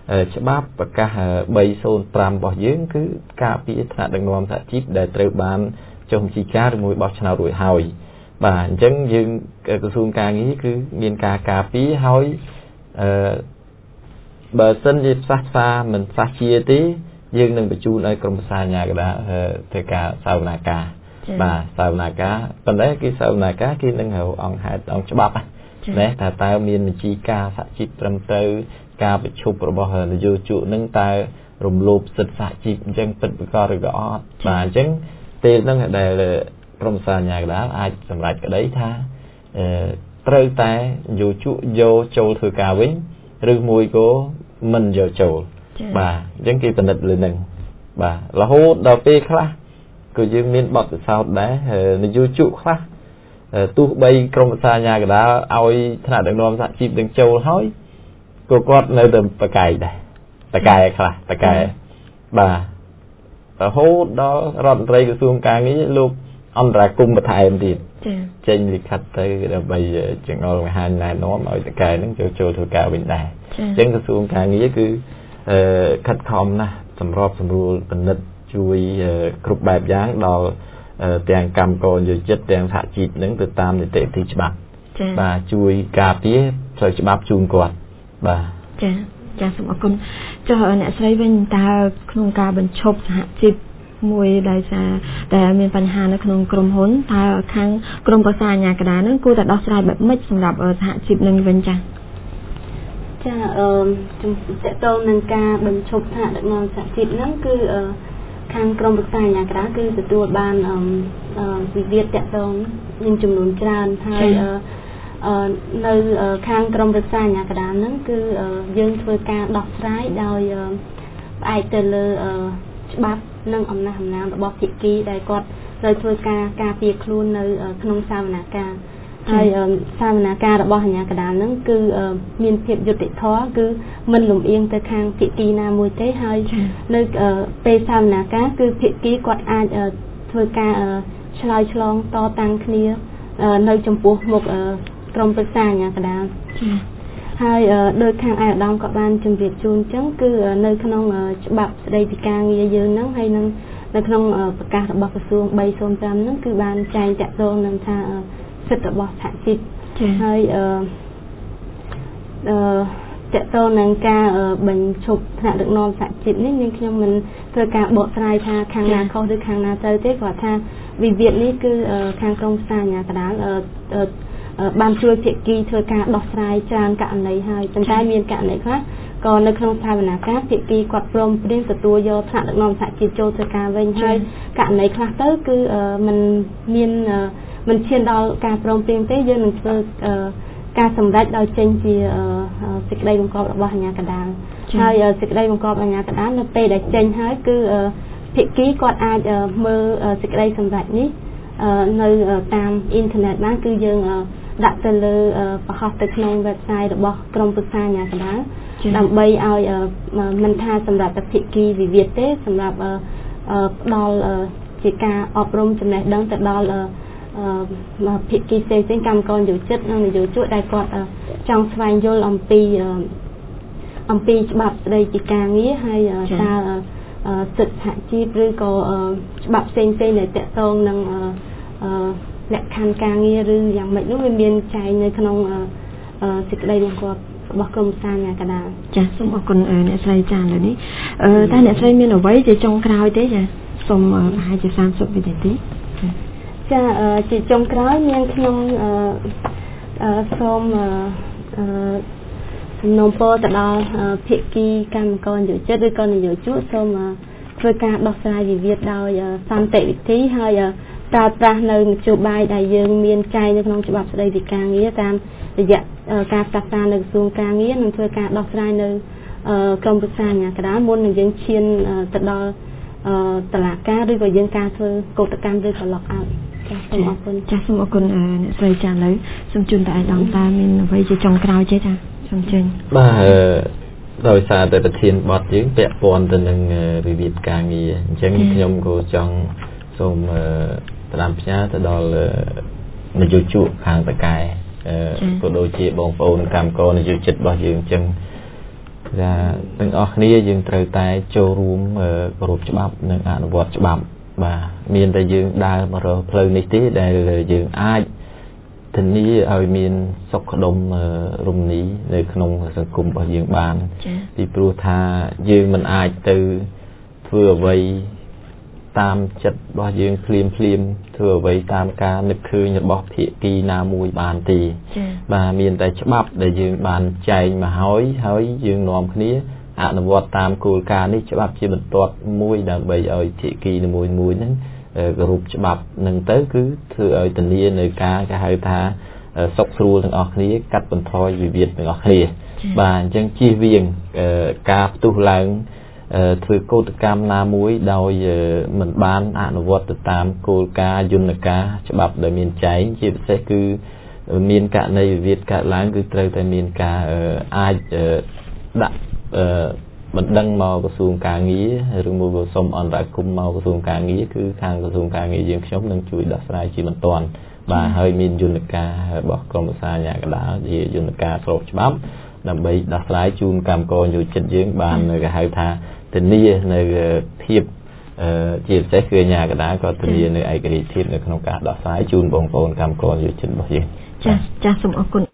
ច្បាប់ប្រកាស305របស់យើងគឺការពារថ្នាក់ដឹកនាំសហជីពដែលត្រូវបានចុះបញ្ជីការឬមួយបោះឆ្នោតរួចហើយបាទអញ្ចឹងយើងក្រសួងការងារគឺមានការការពារហើយបើសិនជាផ្សះផ្សាមិនផ្សះជាទេយើងនឹងបញ្ជូនឲ្យក្រុមប្រឹក្សាអាជ្ញាកណ្ដាលធ្វើការសាវនាការបាទសាវនាការប៉ុន្តែគេសាវនាការគេនឹងហៅអង្គហេតុអង្គច្បាប់ណាថាតើមានបញ្ជីការសហជីពត្រឹមត្រូវការប្រជុំរបស់នយោជកនឹងតើរំលោភសិទ្ធិសហជីពអញ្ចឹងពិតប្រាកដឬក៏អត់បាទអញ្ចឹងពេលហ្នឹងដែលក្រុមប្រឹក្សាអាជ្ញាកណ្ដាលអាចសម្រេចក្តីថាត្រូវតែនយោជកយកចូលធ្វើការវិញឬមួយក៏មិនយកចូលបាទអញ្ចឹងគេពិនិត្យលើនឹងបាទរហូតដល់ពេលខ្លះក៏យើងមានបទពិសោធន៍ដែរនយោជកខ្លះទោះបីក្រុមប្រឹក្សាអាជ្ញាកណ្ដាលឲ្យថ្នាក់ដឹកនាំសហជីពនឹងចូលហើយក៏គាត់នៅតែប្រកែកដែរប្រកែកខ្លះប្រកែកបាទរហូតដល់រដ្ឋមន្ត្រីក្រសួងការងារលោកអន្តរាគមបន្ថែមទៀតចេញលិខិតទៅដើម្បីចង្អុលមហាណែនាំឲ្យតកែនឹងចូលធ្វើការវិញដែរអញ្ចឹងក្រសួងការងារគឺខិតខំណាស់សម្របសម្រួលពិនិត្យជួយគ្រប់បែបយ៉ាងដល់ទាំងកម្មករយោជិតទាំងសហជីពនឹងទៅតាមនីតិវិធីច្បាប់បាទជួយការពារផ្លូវច្បាប់ជូនគាត់បាទចាសូមអរគុណចុះអ្នកស្រីវិញតើក្នុងការបញ្ឈប់សហជីពមួយដោយសារតែមានបញ្ហានៅក្នុងក្រុមហ៊ុនតើខាងក្រុមប្រឹក្សាអាជ្ញាកណ្ដាលនឹងគួរតែដោះស្រាយបែបម៉េចសម្រាប់សហជីពនឹងវិញចាតកតងនឹងការបញ្ឈប់ថ្នាក់ដឹកនាំសហជីពហ្នឹងគឺខាងក្រុមប្រឹក្សាអាជ្ញាកណ្ដាលគឺទទួលបានវិវាទតកតងមានចំនួនច្រើនហើយនៅខាងក្រុមប្រឹក្សាអាជ្ញាកណ្ដាលហ្នឹងគឺយើងធ្វើការដោះស្រាយដោយផ្អែកទៅលើច្បាប់និងអំណះអំណាងរបស់ភាគីដែលគាត់ត្រូវធ្វើការពារខ្លួននៅក្នុងសាវនាការហើយសាវនាការរបស់អាជ្ញាកណ្ដាលហ្នឹងគឺមានភាពយុត្តិធម៌គឺមិនលំអៀងទៅខាងភាគីណាមួយទេហើយនៅពេលសាវនាការគឺភាគីគាត់អាចធ្វើការឆ្លើយឆ្លងតតាំងគ្នានៅចំពោះមុខក្រុមប្រឹក្សាអាជ្ញាកណ្ដាលហើយដោយខាងអាយឧត្តមក៏បានជម្រាបជូនអញ្ចឹងគឺនៅក្នុងច្បាប់ស្តីពីការងារយើងហ្នឹងហើយនឹងនៅក្នុងប្រកាសរបស់ក្រសួង305ហ្នឹងគឺបានចែងតាក់ទងនឹងថាសិទ្ធិរបស់សហជីពហើយតាក់ទងនឹងការបញ្ឈប់ថ្នាក់ដឹកនាំសហជីពនេះនាងខ្ញុំមិនធ្វើការបកស្រាយថាខាងណាខុសឬខាងណាត្រូវទេគាត់ថាវិវាទនេះគឺខាងក្រុមប្រឹក្សាអាជ្ញាកណ្ដាលបានជួយភាគីធ្វើការដោះស្រាយច្រើនករណីហើយប៉ុន្តែមានករណីខ្លះក៏នៅក្នុងសាវនាការភាគីគាត់ព្រមព្រៀងទទួលយកថ្នាក់ដឹកនាំសហជីពចូលធ្វើការវិញហើយករណីខ្លះទៅគឺមិនឈានដល់ការព្រមព្រៀងទេយើងនឹងធ្វើការសម្រេចដោយចេញជាសេចក្តីបង្គាប់របស់អាជ្ញាកណ្ដាលហើយសេចក្តីបង្គាប់អាជ្ញាកណ្ដាលនៅពេលដែលចេញហើយគឺភាគីគាត់អាចមើលសេចក្តីសម្រេចនេះនៅតាមអ៊ីនធឺណិតបានគឺយើងដាក់ទៅលើបង្ហោះទៅក្នុង website របស់ក្រុមប្រឹក្សាអាជ្ញាកណ្ដាលដើម្បីឲ្យមិនថាសម្រាប់តែភាគីវិវាទទេសម្រាប់ផ្ដល់ជាការអប់រំចំណេះដឹងទៅដល់ភាគីផ្សេងៗកម្មករយោជិតនិងនយោជកដែលគាត់ចង់ស្វែងយល់អំពីច្បាប់ស្តីពីការងារហើយតើសិទ្ធិសហជីពឬក៏ច្បាប់ផ្សេងៗដែលតាក់ទងនឹងលក្ខខណ្ឌការងារឬយ៉ាងម៉េចនោះវាមានចែងនៅក្នុងសេចក្តីបង្គាប់របស់ក្រុមប្រឹក្សាអាជ្ញាកណ្ដាលចាសូមអរគុណអ្នកស្រីចាឥឡូវនេះតែអ្នកស្រីមានអ្វីជាចុងក្រោយទេចាសូមប្រហែលជា30វិនាទីចាជាចុងក្រោយនាងខ្ញុំសូមសំណូមពរទៅដល់ភាគីកម្មករយោជិតឬក៏នយោជកសូមធ្វើការដោះស្រាយវិវាទដោយសន្តិវិធីហើយប្រើប្រាស់នៅមធ្យោបាយដែលយើងមានចែងនៅក្នុងច្បាប់ស្តីពីការងារតាមរយៈការផ្សះផ្សានៅក្រសួងការងារនិងធ្វើការដោះស្រាយនៅក្រុមប្រឹក្សាអាជ្ញាកណ្ដាលមុននឹងយើងឈានទៅដល់តុលាការឬក៏យើងការធ្វើកោតកម្មឬក៏ lock out ចាសូមអរគុណចាសូមអរគុណអ្នកស្រីចាឥឡូវសូមជូនតើអាយដាមតើមានអ្វីជាចុងក្រោយទេចាសូមជើញបាទដោយសារតែប្រធានបទយើងពាក់ព័ន្ធទៅនឹងវិវាទការងារអញ្ចឹងខ្ញុំក៏ចង់សូមផ្ដាំផ្ញើទៅដល់នយោជកខាងតកែក៏ដូចជាបងប្អូនកម្មករនយោជិតរបស់យើងអញ្ចឹងទាំងអស់គ្នាយើងត្រូវតែចូលរួមគោរពច្បាប់និងអនុវត្តច្បាប់បាទមានតែយើងដើរមករកផ្លូវនេះទេដែលយើងអាចធានាឲ្យមានសុខដុមរមនានៅក្នុងសង្គមរបស់យើងបានពីព្រោះថាយើងមិនអាចទៅធ្វើអ្វីតាមចិត្តរបស់យើងភ្លាមធ្វើអ្វីតាមការនឹកឃើញរបស់ភាគីណាមួយបានទេបាទមានតែច្បាប់ដែលយើងបានចែងមកហើយយើងនាំគ្នាអនុវត្តតាមគោលការណ៍នេះច្បាប់ជាបន្ទាត់មួយដើម្បីឲ្យភាគីនីមួយហ្នឹងគោរពច្បាប់នឹងទៅគឺធ្វើឲ្យធានានៅការគេហៅថាសុខស្រួលទាំងអស់គ្នាកាត់បន្ថយវិវាទទាំងអស់គ្នាបាទអញ្ចឹងជៀសវាងការផ្ទុះឡើងធ្វើកោតកម្មណាមួយដោយមិនបានអនុវត្តទៅតាមគោលការណ៍យន្តការច្បាប់ដែលមានចែងជាពិសេសគឺមានករណីវិវាទកើតឡើងគឺត្រូវតែមានការអាចដាក់បណ្ដឹងមកក្រសួងការងារឬមួយក៏សុំអន្តរាគមន៍មកក្រសួងការងារគឺខាងក្រសួងការងារយើងខ្ញុំនឹងជួយដោះស្រាយជាបន្ទាន់បាទហើយមានយន្តការរបស់ក្រមប្រសាអាជ្ញាកណ្ដាលជាយន្តការស្របច្បាប់ដើម្បីដោះស្រាយជូនកម្មករយោជិតយើងបានគេហៅថាធានានៅភាពជាពិសេសគឺអាជ្ញាកណ្ដាលក៏ធានានៅឯករាជ្យភាពនៅក្នុងការដោះស្រាយជូនបងប្អូនកម្មករយោជិតរបស់យើងចាសូមអរគុណ